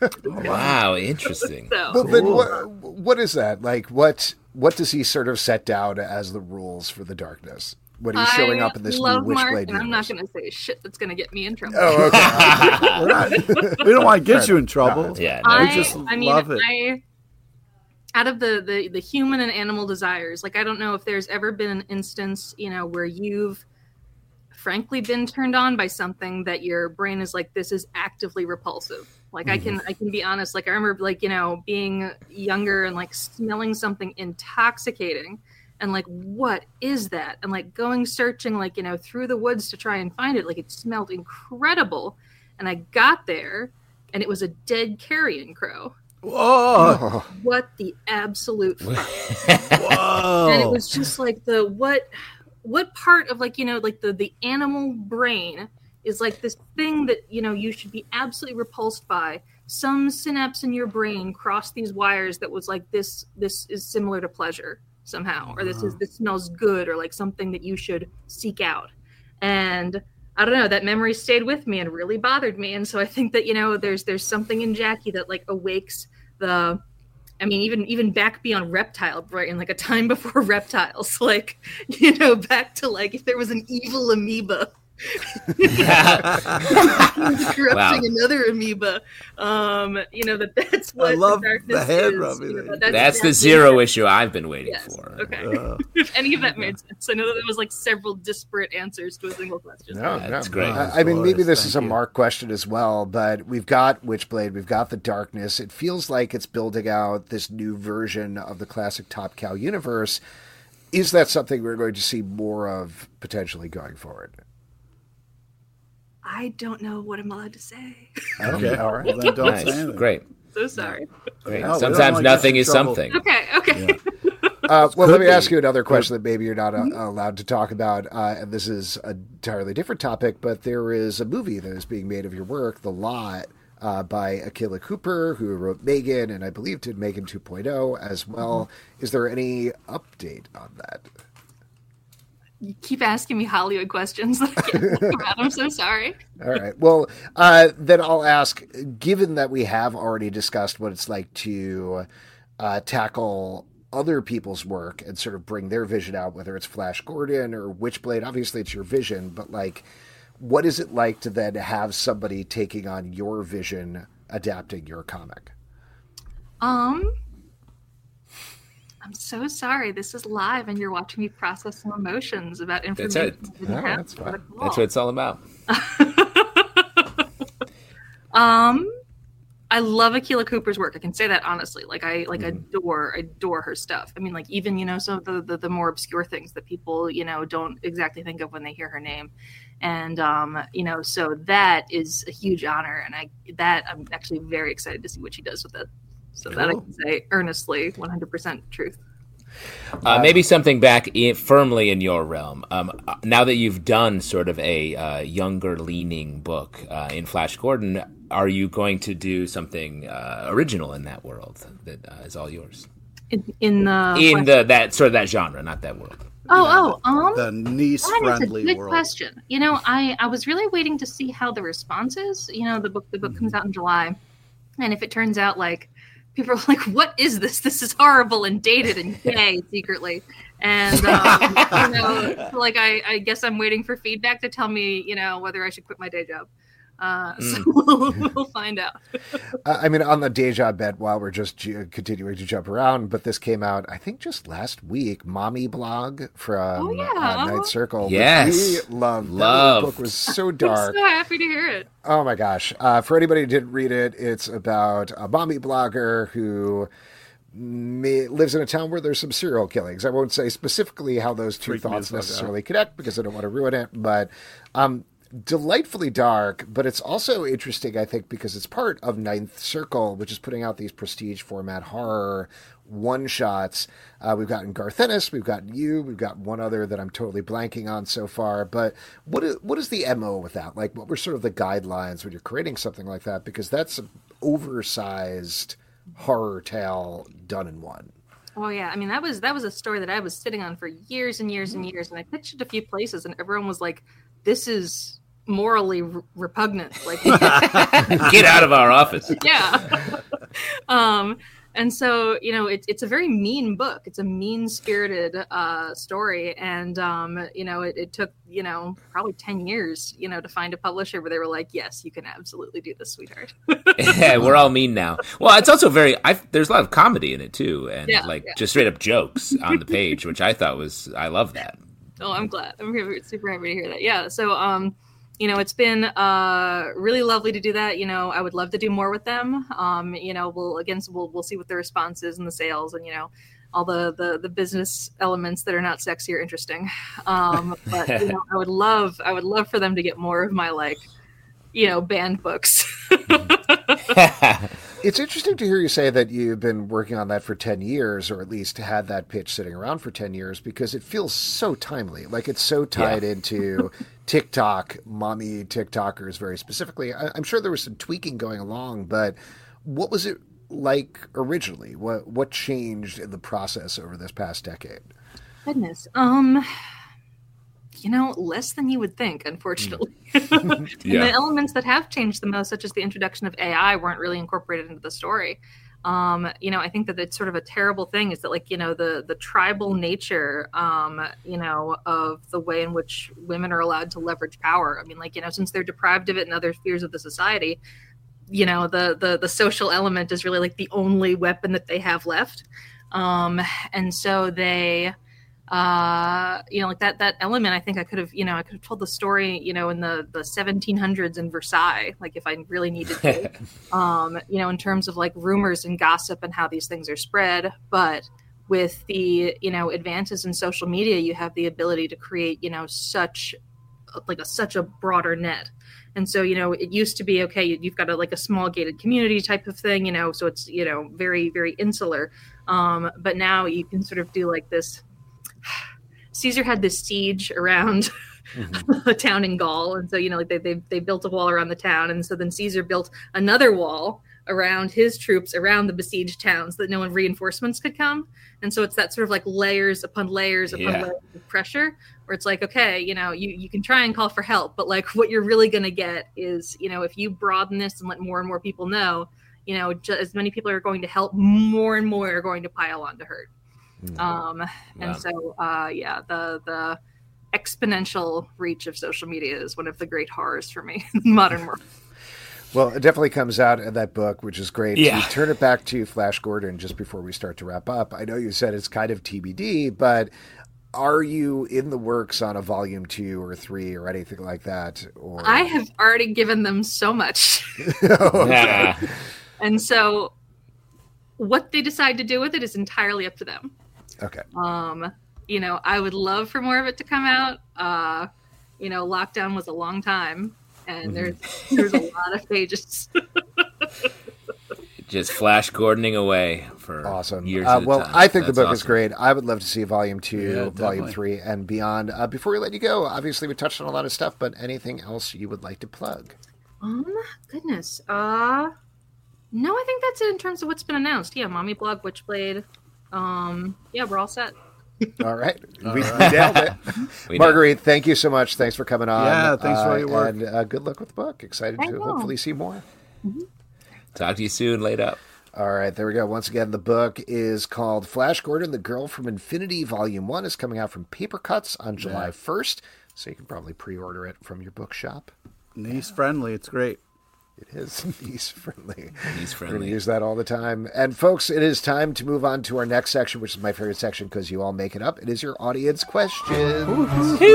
Wow, interesting. so But then what, what is that? Like, what what does he sort of set down as the rules for the darkness when he's showing I up in this love new Mark, Witchblade and I'm not universe? going to say shit that's going to get me in trouble. Oh, okay. We're not, we don't want to get you in trouble. Yeah, no, I, we just I mean, love it. I out of the, the the human and animal desires, like I don't know if there's ever been an instance, you know, where you've frankly been turned on by something that your brain is like, this is actively repulsive. Like I can, I can be honest. Like I remember, like you know, being younger and like smelling something intoxicating, and like, what is that? And like going searching, like you know, through the woods to try and find it. Like it smelled incredible, and I got there, and it was a dead carrion crow. Whoa! What the absolute fuck? Whoa! And it was just like the what, what part of like you know, like the the animal brain is like this thing that, you know, you should be absolutely repulsed by. Some synapse in your brain crossed these wires that was like, this this is similar to pleasure somehow, or this is this smells good, or like something that you should seek out. And I don't know, that memory stayed with me and really bothered me. And so I think that, you know, there's there's something in Jackie that like awakes the, I mean, even even back beyond reptile, right? In like a time before reptiles, like, you know, back to like if there was an evil amoeba corrupting Wow. another amoeba, um you know, that that's what I love the darkness the hand is, rubbing you know, thing. that's, That's the exactly zero what- issue I've been waiting yes. for. Okay. Uh, If any of that made sense. I know that there was like several disparate answers to a single question. No, That's no. great. Uh, I mean, maybe Glorious. this Thank is a you. Mark question as well, but we've got Witchblade, we've got the Darkness. It feels like it's building out this new version of the classic Top Cow universe. Is that something we're going to see more of potentially going forward? I don't know what I'm allowed to say. okay, all right. Well, then don't Nice. say anything. Great. So sorry. Great. No, we don't Sometimes wanna get nothing in is trouble. something. Okay, okay. Uh, well, let me be. ask you another question that maybe you're not uh, allowed to talk about, uh, and this is an entirely different topic, but there is a movie that is being made of your work, The Lot, uh, by Akilah Cooper, who wrote Megan, and I believe did Megan two point oh as well. Is there any update on that? You keep asking me Hollywood questions that I can't think about. I'm so sorry. All right. Well, uh, then I'll ask, given that we have already discussed what it's like to uh, tackle other people's work and sort of bring their vision out, whether it's Flash Gordon or Witchblade, obviously it's your vision, but like, what is it like to then have somebody taking on your vision, adapting your comic? Um, I'm so sorry. This is live, and you're watching me process some emotions about That's information. it. I didn't Oh, have that's for fine. the call. That's what it's all about. Um, I love Akilah Cooper's work. I can say that honestly. Like I like Mhm. adore adore her stuff. I mean, like even you know some of the, the the more obscure things that people you know don't exactly think of when they hear her name, and um you know so that is a huge honor, and I that I'm actually very excited to see what she does with it. So that I Cool. can say earnestly, one hundred percent truth. Uh, maybe something back in, firmly in your realm. Um, uh, now that you've done sort of a uh, younger leaning book uh, in Flash Gordon, are you going to do something uh, original in that world that uh, is all yours? In, in the in the that sort of that genre, not that world. oh oh um The niece That is a friendly good world. question. You know, I, I was really waiting to see how the response is. You know, the book the book comes out in July, and if it turns out like people are like, "What is this? This is horrible and dated and gay secretly," and um, you know, so, like I, I guess I'm waiting for feedback to tell me, you know, whether I should quit my day job. Uh, so we'll, we'll find out. Uh, I mean, on the Deja bet, while we're just ju- continuing to jump around, but this came out, I think, just last week. Mommy Blog from Oh, yeah. uh, Ninth Circle. which Yes. we loved. Love. That book was so I'm dark. so happy to hear it. Oh my gosh. Uh, for anybody who didn't read it, it's about a mommy blogger who may, lives in a town where there's some serial killings. I won't say specifically how those two Freaked me thoughts the fuck out. necessarily connect because I don't want to ruin it, but um, delightfully dark, but it's also interesting, I think, because it's part of Ninth Circle, which is putting out these prestige format horror one-shots. Uh, we've gotten Garth Ennis, we've gotten you, we've got one other that I'm totally blanking on so far, but what is, what is the M O with that? Like, what were sort of the guidelines when you're creating something like that? Because that's an oversized horror tale done in one. Oh yeah, I mean that was that was a story that I was sitting on for years and years and years, and I pitched it a few places, and everyone was like, "This is morally re- repugnant." Like, Get out of our office. yeah. um, and so you know, it's it's a very mean book. It's a mean spirited uh, story, and um, you know, it, it took you know probably ten years, you know, to find a publisher where they were like, "Yes, you can absolutely do this, sweetheart." Yeah, we're all mean now. Well, it's also very. I've, there's a lot of comedy in it too, and Yeah, like yeah. just straight up jokes on the page, which I thought was. I love that. Oh, I'm glad. I'm super super happy to hear that. Yeah. So, um, you know, it's been uh, really lovely to do that. You know, I would love to do more with them. Um, you know, we'll again, so we'll we'll see what the response is and the sales, and you know, all the the, the business elements that are not sexy or interesting. Um, but you know, I would love I would love for them to get more of my like, you know, banned books. It's interesting to hear you say that you've been working on that for ten years, or at least had that pitch sitting around for ten years, because it feels so timely. Like it's so tied yeah. into TikTok, mommy TikTokers very specifically. I, I'm sure there was some tweaking going along, but what was it like originally? What what changed in the process over this past decade? Goodness. Um... You know, less than you would think, unfortunately. Mm. yeah. The elements that have changed the most, such as the introduction of A I, weren't really incorporated into the story. Um, you know, I think that it's sort of a terrible thing is that, like, you know, the the tribal nature, um, you know, of the way in which women are allowed to leverage power. I mean, like, you know, since they're deprived of it in other spheres of the society, you know, the the the social element is really like the only weapon that they have left. Um, and so they... uh you know like that that element I think I could have you know I could have told the story you know in the the seventeen hundreds in Versailles, like if I really needed to um you know in terms of like rumors and gossip and how these things are spread. But with the you know advances in social media, you have the ability to create you know such like a such a broader net. And so you know it used to be okay, you've got a like a small gated community type of thing, you know so it's you know very very insular, um but now you can sort of do like this. Caesar had this siege around mm-hmm. a town in Gaul, and so you know, like they, they they built a wall around the town, and so then Caesar built another wall around his troops around the besieged town, so that no one reinforcements could come. And so it's that sort of like layers upon layers upon yeah. layers of pressure, where it's like, okay, you know, you you can try and call for help, but like what you're really going to get is, you know, if you broaden this and let more and more people know, you know, just as many people are going to help, more and more are going to pile on to hurt. Um, and wow. so, uh, yeah, the, the exponential reach of social media is one of the great horrors for me in the modern world. Well, it definitely comes out in that book, which is great. Yeah. We turn it back to Flash Gordon just before we start to wrap up. I know you said it's kind of T B D, but are you in the works on a volume two or three or anything like that? Or I have already given them so much. okay. Yeah. And so what they decide to do with it is entirely up to them. Okay. Um, you know, I would love for more of it to come out. Uh, you know, lockdown was a long time, and mm-hmm. there's there's a lot of pages. Just Flash Gordoning away for awesome. years. Uh, at well, a time. I think That's the book awesome. is great. I would love to see volume two, Yeah, volume definitely. three, and beyond. Uh, before we let you go, obviously we touched on a lot of stuff, but anything else you would like to plug? Um, goodness. Uh, no, I think that's it in terms of what's been announced. Yeah, Mommy Blog, Witchblade. Um, yeah, we're all set. All right. All we, right. we nailed it. We Marguerite, thank you so much. Thanks for coming on. Yeah, thanks for all your work. And uh, good luck with the book. Excited I to know. hopefully see more. Mm-hmm. Talk to you soon. Laid up. All right, there we go. Once again, the book is called Flash Gordon, The Girl from Infinity. Volume one is coming out from Paper Cuts on July Yeah. first, so you can probably pre-order it from your bookshop. Niece friendly. It's great. It is niece friendly. Niece We're going to friendly. use that all the time. And folks, it is time to move on to our next section, which is my favorite section because you all make it up. It is your audience questions.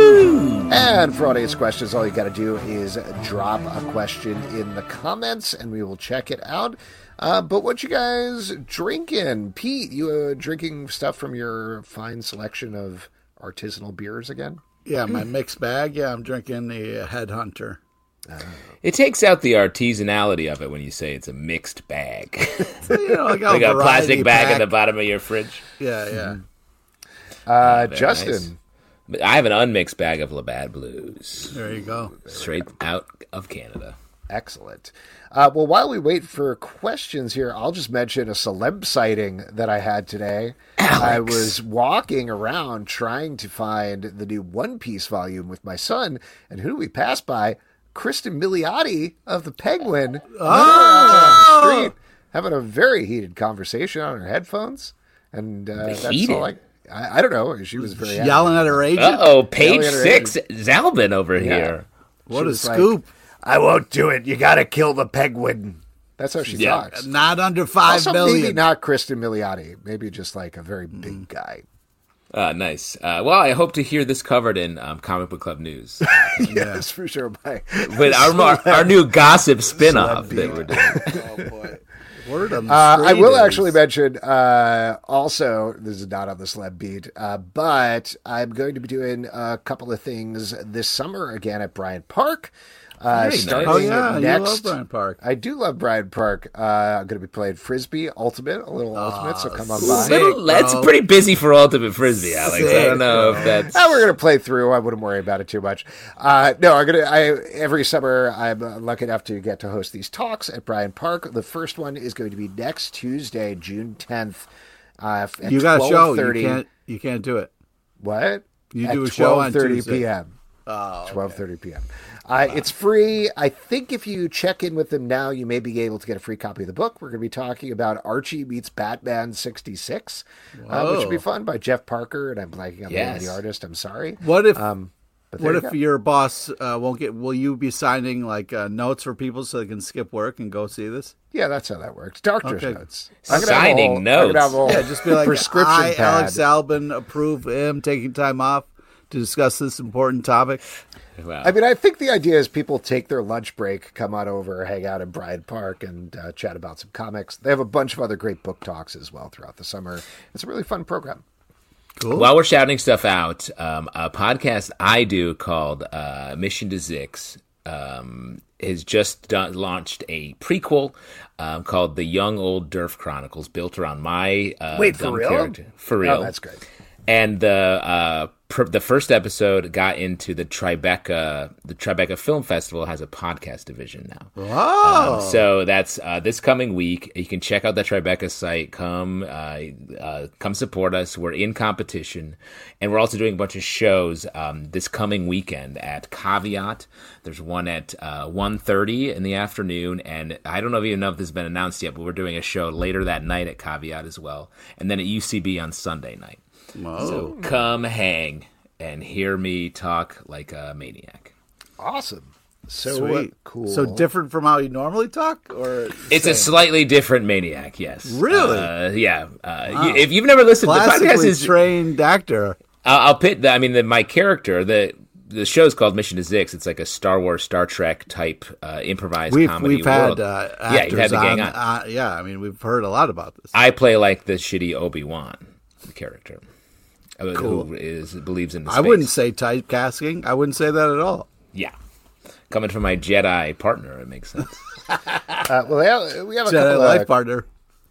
And for audience questions, all you got to do is drop a question in the comments, and we will check it out. Uh, but what you guys drinking? Pete, you uh, drinking stuff from your fine selection of artisanal beers again? Yeah, my mixed bag. Yeah, I'm drinking the uh, Headhunter. It takes out the artisanality of it when you say it's a mixed bag. So, you know, I got Like a a plastic variety bag pack. at the bottom of your fridge. Yeah, yeah. Uh, Very Justin. nice. But I have an unmixed bag of Labatt Blues, There you go. straight out of Canada. Excellent. Uh, well, while we wait for questions here, I'll just mention a celeb sighting that I had today. Alex. I was walking around trying to find the new One Piece volume with my son, and who do we pass by? Kristen Milioti of the Penguin. Oh! On the street, having a very heated conversation on her headphones. And uh, that's Heated? all I, I... I don't know. She was very... Yelling at her agent. Uh-oh, page Yelling at her six, Zalbin over here. What She a was like, scoop. I won't do it. You got to kill the Penguin. That's how she Yeah. talks. Not under five Also, billion. maybe not Kristen Milioti. Maybe just like a very big guy. Uh, nice. Uh, well, I hope to hear this covered in um, Comic Book Club News. Yes, for sure. By But our, our new gossip spin-off that we're doing. Oh boy. Word on the Uh, I street will is- actually mention uh, also, this is not on the celeb beat, uh, but I'm going to be doing a couple of things this summer again at Bryant Park. Uh, Very nice. starting Oh yeah, next, you love Bryant Park. I do love Bryant Park. Uh, I'm going to be playing Frisbee Ultimate, a little Ultimate, so come on by. Little, that's bro. pretty busy for Ultimate Frisbee, Alex. I Sick, don't know bro. if that's... Oh, we're gonna play through. I wouldn't worry about it too much. Uh, no, I'm gonna. I every summer I'm uh, lucky enough to get to host these talks at Bryant Park. The first one is going to be next Tuesday, June tenth. Uh, at You got a show. You twelve thirty. can't. You can't do it. What? You At do a show on twelve thirty Tuesday. p.m. Oh, twelve thirty p.m. Uh, It's free. I think if you check in with them now, you may be able to get a free copy of the book. We're going to be talking about Archie Meets Batman sixty-six, uh, which would be fun, by Jeff Parker, and I'm blanking on the name of Yes. the artist. I'm sorry. What if? Um, but there what you if go. your boss uh, won't get? Will you be signing like uh, notes for people so they can skip work and go see this? Yeah, that's how that works. Doctor's Okay. notes. I'm gonna have a Signing whole- I'm gonna have a notes. whole Yeah, just be like, prescription I, pad. Alex Albin, approve him taking time off to discuss this important topic. Wow. I mean, I think the idea is people take their lunch break, come on over, hang out in Bryant Park, and uh, chat about some comics. They have a bunch of other great book talks as well throughout the summer. It's a really fun program. Cool. While we're shouting stuff out, um, a podcast I do called uh, Mission to Zix um, has just done, launched a prequel um, called The Young Old Durf Chronicles, built around my uh, Wait, for dumb real? character. For real. Oh, that's great. And the uh, pr- the first episode got into the Tribeca. The Tribeca Film Festival has a podcast division now. Oh, Um, so that's uh, this coming week. You can check out the Tribeca site. Come, uh, uh, come support us. We're in competition, and we're also doing a bunch of shows um, this coming weekend at Caveat. There's one at uh, one thirty in the afternoon, and I don't know even know if this has been announced yet, but we're doing a show later that night at Caveat as well, and then at U C B on Sunday night. So come hang and hear me talk like a maniac. Awesome. So sweet. cool. So different from how you normally talk, or It's a slightly different maniac, yes. Really? Uh, yeah. Uh, you, if you've never listened, the podcast classically is. trained actor. I'll, I'll pit. The, I mean, the, my character. The the show's called Mission to Zix. It's like a Star Wars, Star Trek type uh, improvised We've comedy we've world. had uh, actors yeah, you've had the gang on. on. Uh, yeah, I mean we've heard a lot about this. I play like the shitty Obi-Wan character, uh, Cool. who is believes in the I space. wouldn't say typecasting. I wouldn't say that at all. Yeah, coming from my Jedi partner, it makes sense. uh, well, yeah, we have a Jedi couple life of, partner.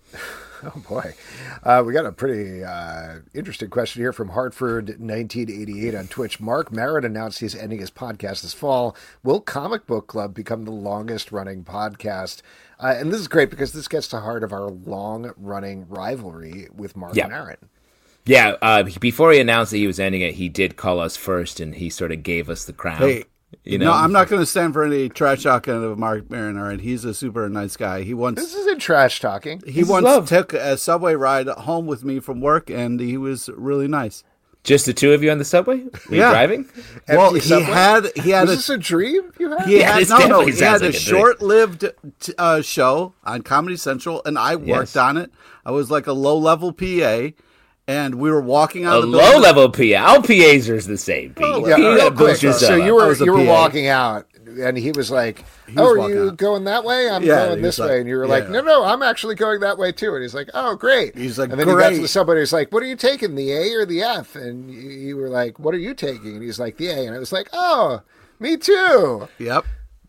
Oh boy, uh, we got a pretty uh, interesting question here from Hartford nineteen eighty-eight on Twitch. Mark Maron announced he's ending his podcast this fall. Will Comic Book Club become the longest running podcast? Uh, and this is great because this gets to the heart of our long running rivalry with Mark Yeah. Maron. Yeah, uh, before he announced that he was ending it, he did call us first, and he sort of gave us the crown. Hey, you know, no, I'm not going to stand for any trash talking of Mark Maron. All right, he's a super nice guy. He once This isn't trash talking. he once took a subway ride home with me from work, and he was really nice. Just the two of you on the subway? Were you Yeah. driving? Well, Empty he subway? had he had Was a this a dream you had? He Yeah, had, this no, no, definitely he sounds had like a a dream. short-lived t- uh, show on Comedy Central, and I worked Yes. on it. I was like a low-level P A, and we were walking out A of the building. low-level P A. All P As are the same, Pete. Oh, Yeah, you real gotta quick, boost yourself so you up. I were was a you were P A. walking out, and he was like, was "Oh, are walking you out. going that way? I'm Yeah, going he this was way." like- And you were yeah. like, "No, no, I'm actually going that way too." And he's like, "Oh, great." He's like, and then he got to "Great." the subway. He's like, "What are you taking, the A or the F?" And you, you were like, "What are you taking?" And he's like, "The A." And I was like, "Oh, me too." Yep.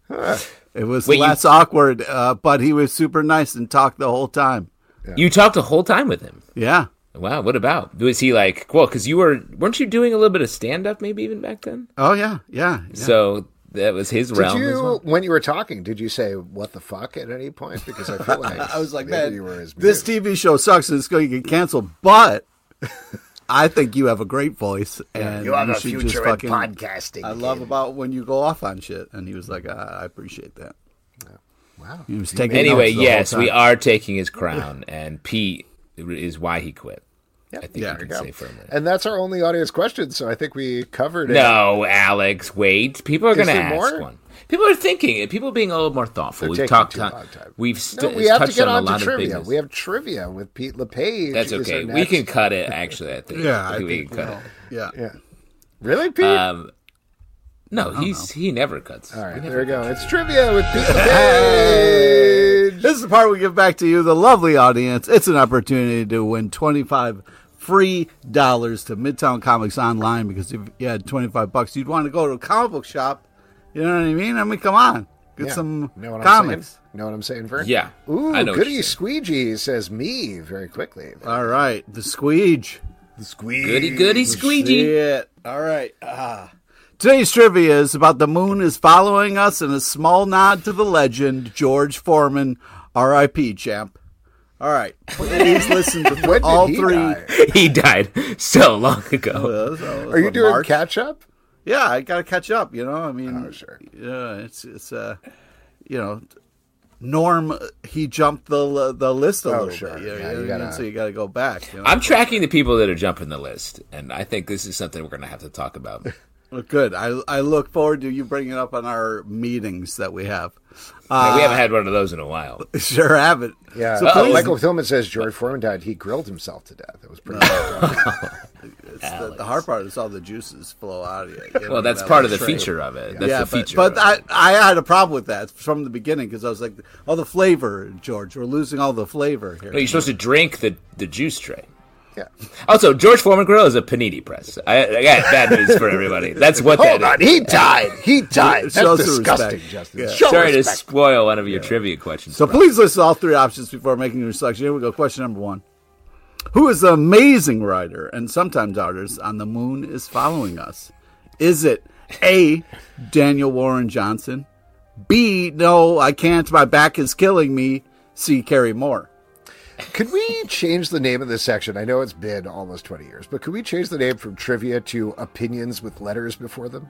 It was Wait, you- less awkward, uh, but he was super nice and talked the whole time. You talked the whole time with him. Yeah. Wow, what about? Was he like, well, because you were, weren't you doing a little bit of stand-up maybe even back then? Oh, yeah. Yeah. yeah. So that was his Did realm you, as well? when you were talking, did you say "what the fuck" at any point? Because I feel like I was like, maybe man, you were his this muse. T V show sucks and it's going to get canceled, but I think you have a great voice. And You have a should future just in fucking, podcasting. I love kid. about when you go off on shit. And he was like, uh, I appreciate that. Wow. He was taking Anyway, notes the whole yes, we time. are taking his crown, and Pete is why he quit. I think Yeah, you there can you go. say for a minute. And that's our only audience question, so I think we covered it. No, Alex, wait. People are Is going to there ask more? one. People are thinking. People are being a little more thoughtful. They're we've taking talked. too Ton, long time. we've No, st- we have to touched get on on a to lot of trivia. business. We have trivia with Pete LePage. That's is our okay. We next- can cut it. Actually, I think. Yeah, I think I we think can cut we'll- it. Yeah. Yeah. Really, Pete? Um, no, he's he never cuts. All right, We there never we go. cut. It's trivia with Pete LePage. This is the part we give back to you, the lovely audience. It's an opportunity to win twenty-five free dollars to Midtown Comics Online, because if you had twenty-five bucks, you'd want to go to a comic book shop. You know what I mean? I mean, come on. Get Yeah. some know what comics. I'm saying? Know what I'm saying, Vern? Yeah. Ooh, I know what goody you're squeegee says me very quickly. All right. The squeege. The squeege. Goody goody squeegee. Shit. All right. Ah. Today's trivia is about the moon is following us, and a small nod to the legend, George Foreman, R I P champ. All right. Please listen to When did all he three. die? He died so long ago. Uh, so- Are you what, doing March? catch up? Yeah, I got to catch up. You know, I mean, Oh, sure. Yeah, it's it's uh, you know, Norm he jumped the the list a Oh, little sure. bit. You know, Yeah, you you know, gotta- so you got to go back. You know? I'm tracking the people that are jumping the list, and I think this is something we're going to have to talk about. Well, good. I I look forward to you bringing it up on our meetings that we have. Now, we haven't had one of those in a while. Sure haven't. Yeah. So Uh, please- Michael Tillman says George Foreman died. He grilled himself to death. It was pretty bad. It's the, the hard part is all the juices flow out of you. you know, Well, that's that part of the little tray. feature of it. That's yeah, the feature. but, of but it. I, I had a problem with that from the beginning, because I was like, all the flavor, George. We're losing all the flavor here. No, you're supposed to drink the, the juice tray. Yeah. Also, George Foreman Grill is a panini press. I, I got bad news for everybody. That's what Hold that on. is. He died. He died. That's Show some disgusting, respect. Justin. Yeah. Show Sorry to respect. spoil one of your trivia questions. So please list all three options before making your selection. Here we go. Question number one. Who is the amazing writer and sometimes artist on The Moon is Following Us? Is it A, Daniel Warren Johnson? B, no, I can't, my back is killing me, C, Carrie Moore? Could we change the name of this section? I know it's been almost twenty years, but could we change the name from trivia to opinions with letters before them?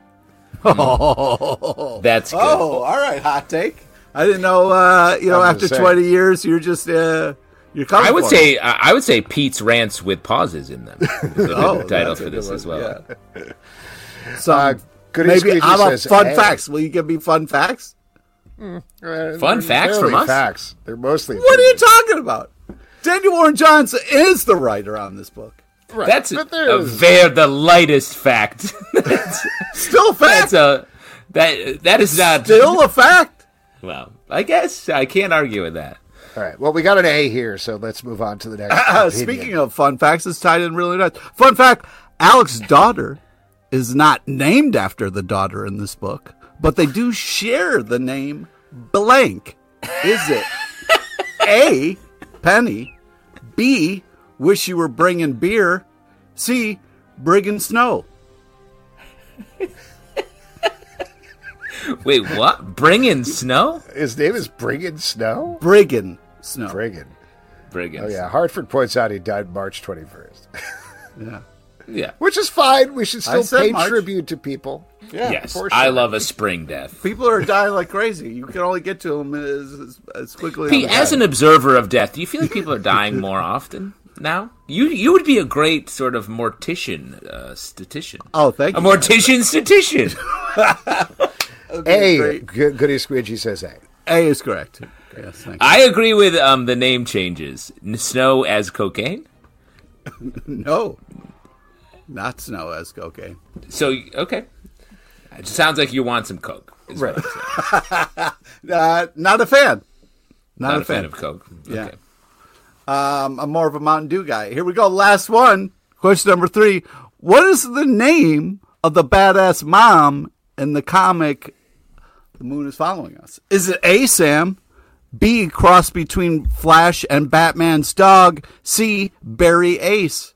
Oh, That's good. oh, all right, hot take. I didn't know, uh, you know, I'm after just saying. twenty years, you're just, uh, you're coming I would for it. say I I would say Pete's rants with pauses in them. Is a good Oh, title that's a for good this one, as well. yeah. Some, Uh, Goody maybe Squeegee how about says, fun hey. facts? Will you give me fun facts? Uh, Fun they're facts barely from us? Facts. They're mostly. What are you talking about? Daniel Warren Johnson is the writer on this book. Right. That's But a, there's- very the lightest fact. that's, Still a fact. that's a that that is not Still a fact. well. I guess I can't argue with that. All right. Well, we got an A here, so let's move on to the next. Uh, opinion. speaking of fun facts, it's tied in really nice. Fun fact: Alex's daughter is not named after the daughter in this book, but they do share the name blank. Is it A, Penny, B, Wish You Were Bringing Beer, C, Brigham Snow? Wait, what? Bringing snow? His name is Brigham Snow. Brigham Snow. Brigham. Brigham. Oh yeah. Hartford points out he died March twenty-first, Yeah. Yeah. which is fine. We should I still said pay March. tribute to people. Yeah. Yes, for I sure. love a spring death. People are dying like crazy. You can only get to them as, as, as quickly Pete, as as an observer of death, do you feel like people are dying more often now? You you would be a great sort of mortician, uh, statistician. Oh, thank A you. mortician statistician. A. Great. Good, Goody Squeegee says A. A is correct. Yes, thank you. I agree with um, the name changes. N- Snow as cocaine. No. Not Snow as cocaine. So okay, it sounds like you want some coke. is what I'm saying. Uh, not a fan. Not, Not a, fan. of coke. Yeah. Okay. Um, I'm more of a Mountain Dew guy. Here we go. Last one. Question number three. What is the name of the badass mom in the comic The Moon is Following Us? Is it A, Sam? B, cross between Flash and Batman's dog? C, Barry Ace?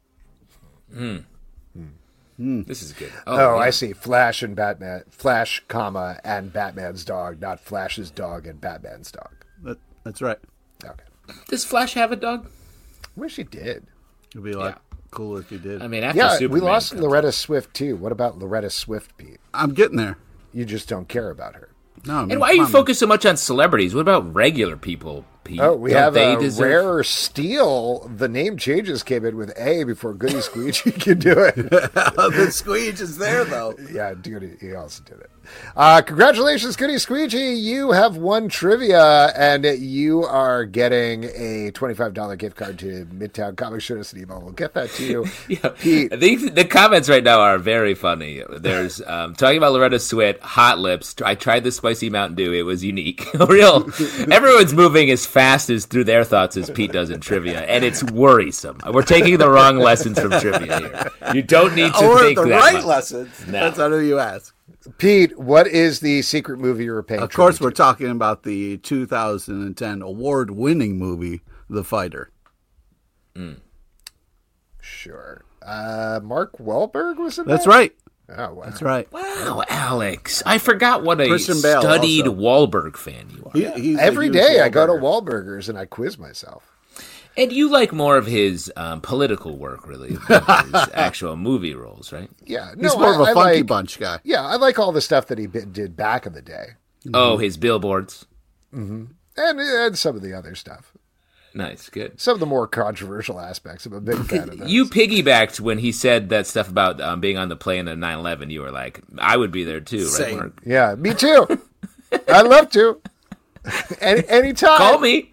This is good. Oh, yeah. I see. Flash and Batman. Flash, comma, and Batman's dog, not Flash's dog and Batman's dog. That, that's right. Okay. Does Flash have a dog? Wish he did. It'd be like cool if you did. I mean, after Yeah, Superman we lost comes Loretta Swift too. What about Loretta Swift, Pete? I'm getting there. You just don't care about her. No, I mean, And why do you come on, focus so much on celebrities? What about regular people Pete. Oh, we Don't have they a deserve- rare steal. The name changes came in with A before Goody Squeegee could do it. The squeege is there, though. Yeah, Goody, he also did it. Uh, congratulations, Goody Squeegee. You have won trivia, and you are getting a twenty-five dollars gift card to Midtown Comics. Shoot us an email. We'll get that to you. Yeah. Pete. The, the comments right now are very funny. There's um, talking about Loretta Swit, hot lips. I tried the spicy Mountain Dew. It was unique. Real. Everyone's moving as fast as through their thoughts as Pete does in trivia, and it's worrisome. We're taking the wrong lessons from trivia here. You don't need to Or think the that right much. lessons. No. That's on who you ask. Pete, what is the secret movie you're paying? Of course, we're tribute talking about the two thousand ten award-winning movie, The Fighter. to? Sure. Uh, Mark Wahlberg was in That's that? right. Oh, wow. That's right. Wow, Alex. I forgot what a Christian Bale studied also. Wahlberg fan you are. He- he's a Every huge day I go to Wahlberger. Wahlburgers and I quiz myself. And you like more of his um, political work, really, than his actual movie roles, right? Yeah, no, He's more of a I- I funky like- bunch guy. Yeah, I like all the stuff that he bi- did back in the day, Oh, his billboards. and and some of the other stuff. Nice, good. Some of the more controversial aspects. I'm a big fan of those. You piggybacked when he said that stuff about um, being on the plane at nine eleven. You were like, I would be there too, right, Same. Mark? Yeah, me too. I'd love to. Any anytime. Call me.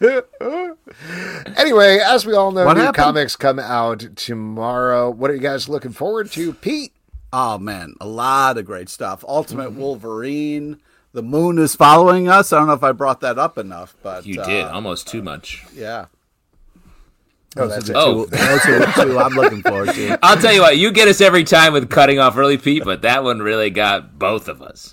Anyway, as we all know, What new happened? comics come out tomorrow. What are you guys looking forward to, Pete? Oh, man, a lot of great stuff. Ultimate Wolverine. The moon is following us. I don't know if I brought that up enough, but You uh, did almost too much. Yeah. Oh, that's it. Oh. Two, those are the two I'm looking forward to. I'll tell you what, you get us every time with cutting off early, Pete, but that one really got both of us.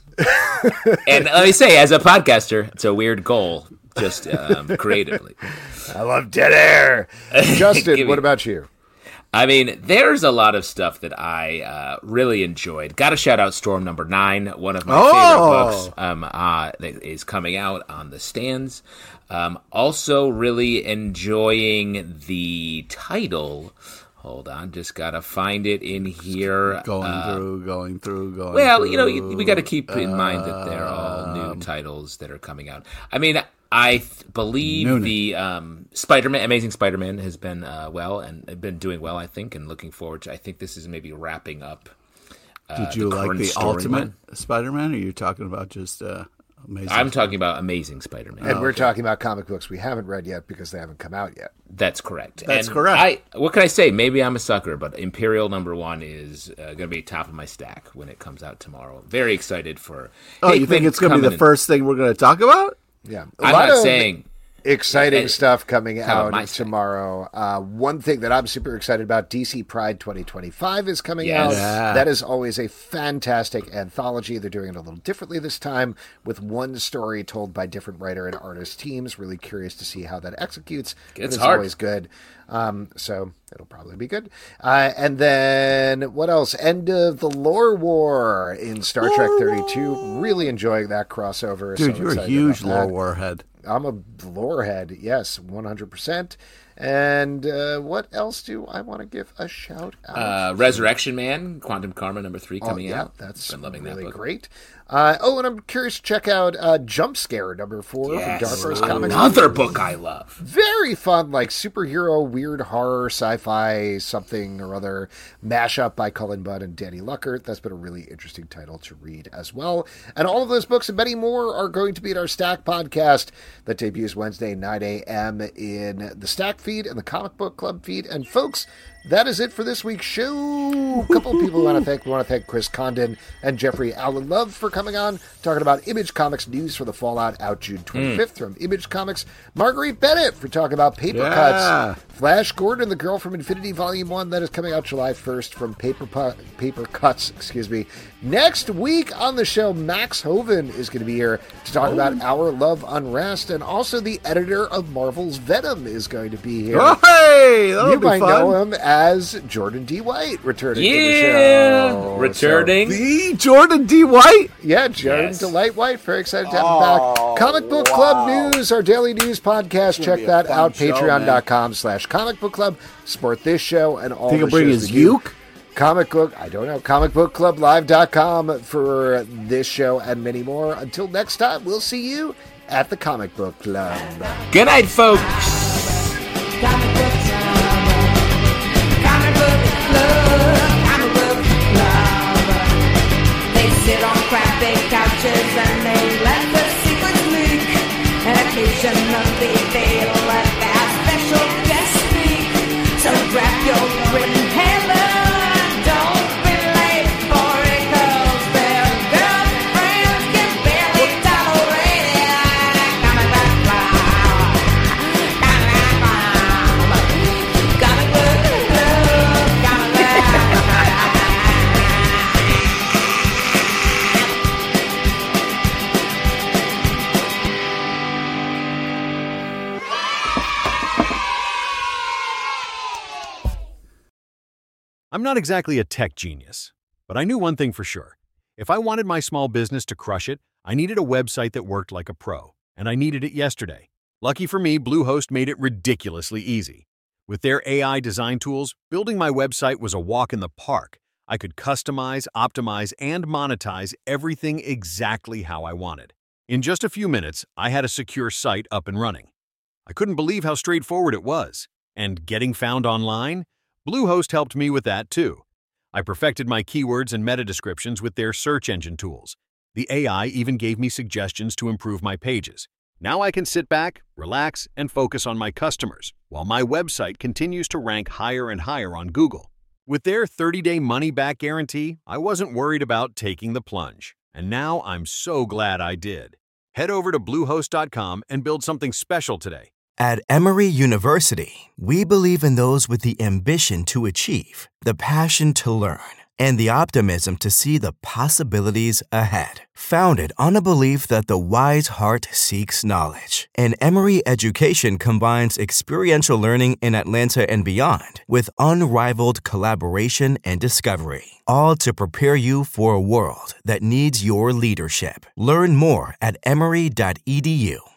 And let me say, as a podcaster, it's a weird goal, just um, creatively. I love dead air. Justin, Give what me- about you? I mean, there's a lot of stuff that I uh, really enjoyed. Got to shout out Storm Number Nine, one of my Oh! favorite books. Um, uh, that is coming out on the stands. Um, also, really enjoying the title. Hold on, just gotta find it in here. Going Uh, through, going through, going Well, through. you know, you- we got to keep in mind that they're all new Um, titles that are coming out. I mean, I th- believe Noonan. the um, Spider-Man, Amazing Spider-Man, has been uh, well and been doing well. I think, and looking forward to. I think this is maybe wrapping up. Uh, Did you the like current the storyline. Ultimate Spider-Man, or are you talking about just uh, Amazing? I'm talking about Amazing Spider-Man. And we're talking about comic books we haven't read yet because they haven't come out yet. That's correct. That's And correct. I, what can I say? Maybe I'm a sucker, but Imperial number one is uh, going to be top of my stack when it comes out tomorrow. Very excited for. Oh, you Hickman think it's going to be coming the in. first thing we're going to talk about? Yeah, a I'm lot not of saying. exciting Uh, stuff coming how about my out stack? tomorrow. Uh, one thing that I'm super excited about, D C Pride twenty twenty-five is coming Yes. out. Yeah. That is always a fantastic anthology. They're doing it a little differently this time with one story told by different writer and artist teams. Really curious to see how that executes. It's it's hard. always good. Um, so it'll probably be good. Uh, and then what else? End of the Lore War in Star Trek thirty-two. Really enjoying that crossover. Dude, so you're a excited huge about that. lore warhead. I'm a lore head, yes, one hundred percent. And uh, what else do I want to give a shout out? Uh, Resurrection Man, Quantum Karma number three Oh, coming yeah, out. that's Been loving really that book. great. Uh, oh, and I'm curious to check out uh, Jump Scare number four Yes. from Dark Horse Comics. Another book I love. Very fun, like superhero, weird horror, sci-fi, something or other mashup by Cullen Budd and Danny Luckert. That's been a really interesting title to read as well. And all of those books and many more are going to be in our Stack podcast that debuts Wednesday, nine a.m. in the Stack feed and the Comic Book Club feed. And folks, that is it for this week's show. A couple of people we want to thank. We want to thank Chris Condon and Jeffrey Allen Love for coming on, talking about Image Comics news for the Fallout out June twenty-fifth from Image Comics. Marguerite Bennett for talking about Paper Yeah. Cuts. Flash Gordon, The Girl from Infinity Volume one, that is coming out July first from Paper Pu- Paper Cuts, excuse me. Next week on the show, Max Hoven is going to be here to talk about Our Love Unrest, and also the editor of Marvel's Venom is going to be here. Oh, hey, that'll You be might fun. know him as Jordan D. White returning to the Yeah, show. returning. The Jordan D. White. So, yeah, Jordan Yes. Delight White. Very excited to have him back. Comic Book Club News, our daily news podcast. Check be a that fun out. show, Patreon.com slash comic book club. Support this show and all Think the he'll bring shows his we do. uke? Comic book, I don't know, comic book club live dot com for this show and many more. Until next time, we'll see you at the Comic Book Club. Good night, folks. Comic Book Club. Comic Book Club. Comic Book Club. They sit on crappy couches and they let the secrets leak. And occasionally they'll let their special guest speak. So grab your written hammer. Don't be late for it, 'cause their girlfriends can barely tolerate it. Comic Book Club. Comic Book Club. Comic Book Club. Comic Book Club. I'm not exactly a tech genius, but I knew one thing for sure. If I wanted my small business to crush it, I needed a website that worked like a pro, and I needed it yesterday. Lucky for me, Bluehost made it ridiculously easy. With their A I design tools, building my website was a walk in the park. I could customize, optimize, and monetize everything exactly how I wanted. In just a few minutes, I had a secure site up and running. I couldn't believe how straightforward it was. And getting found online? Bluehost helped me with that too. I perfected my keywords and meta descriptions with their search engine tools. The A I even gave me suggestions to improve my pages. Now I can sit back, relax, and focus on my customers, while my website continues to rank higher and higher on Google. With their thirty-day money-back guarantee, I wasn't worried about taking the plunge. And now I'm so glad I did. Head over to Bluehost dot com and build something special today. At Emory University, we believe in those with the ambition to achieve, the passion to learn, and the optimism to see the possibilities ahead. Founded on a belief that the wise heart seeks knowledge, and Emory education combines experiential learning in Atlanta and beyond with unrivaled collaboration and discovery, all to prepare you for a world that needs your leadership. Learn more at emory dot e d u.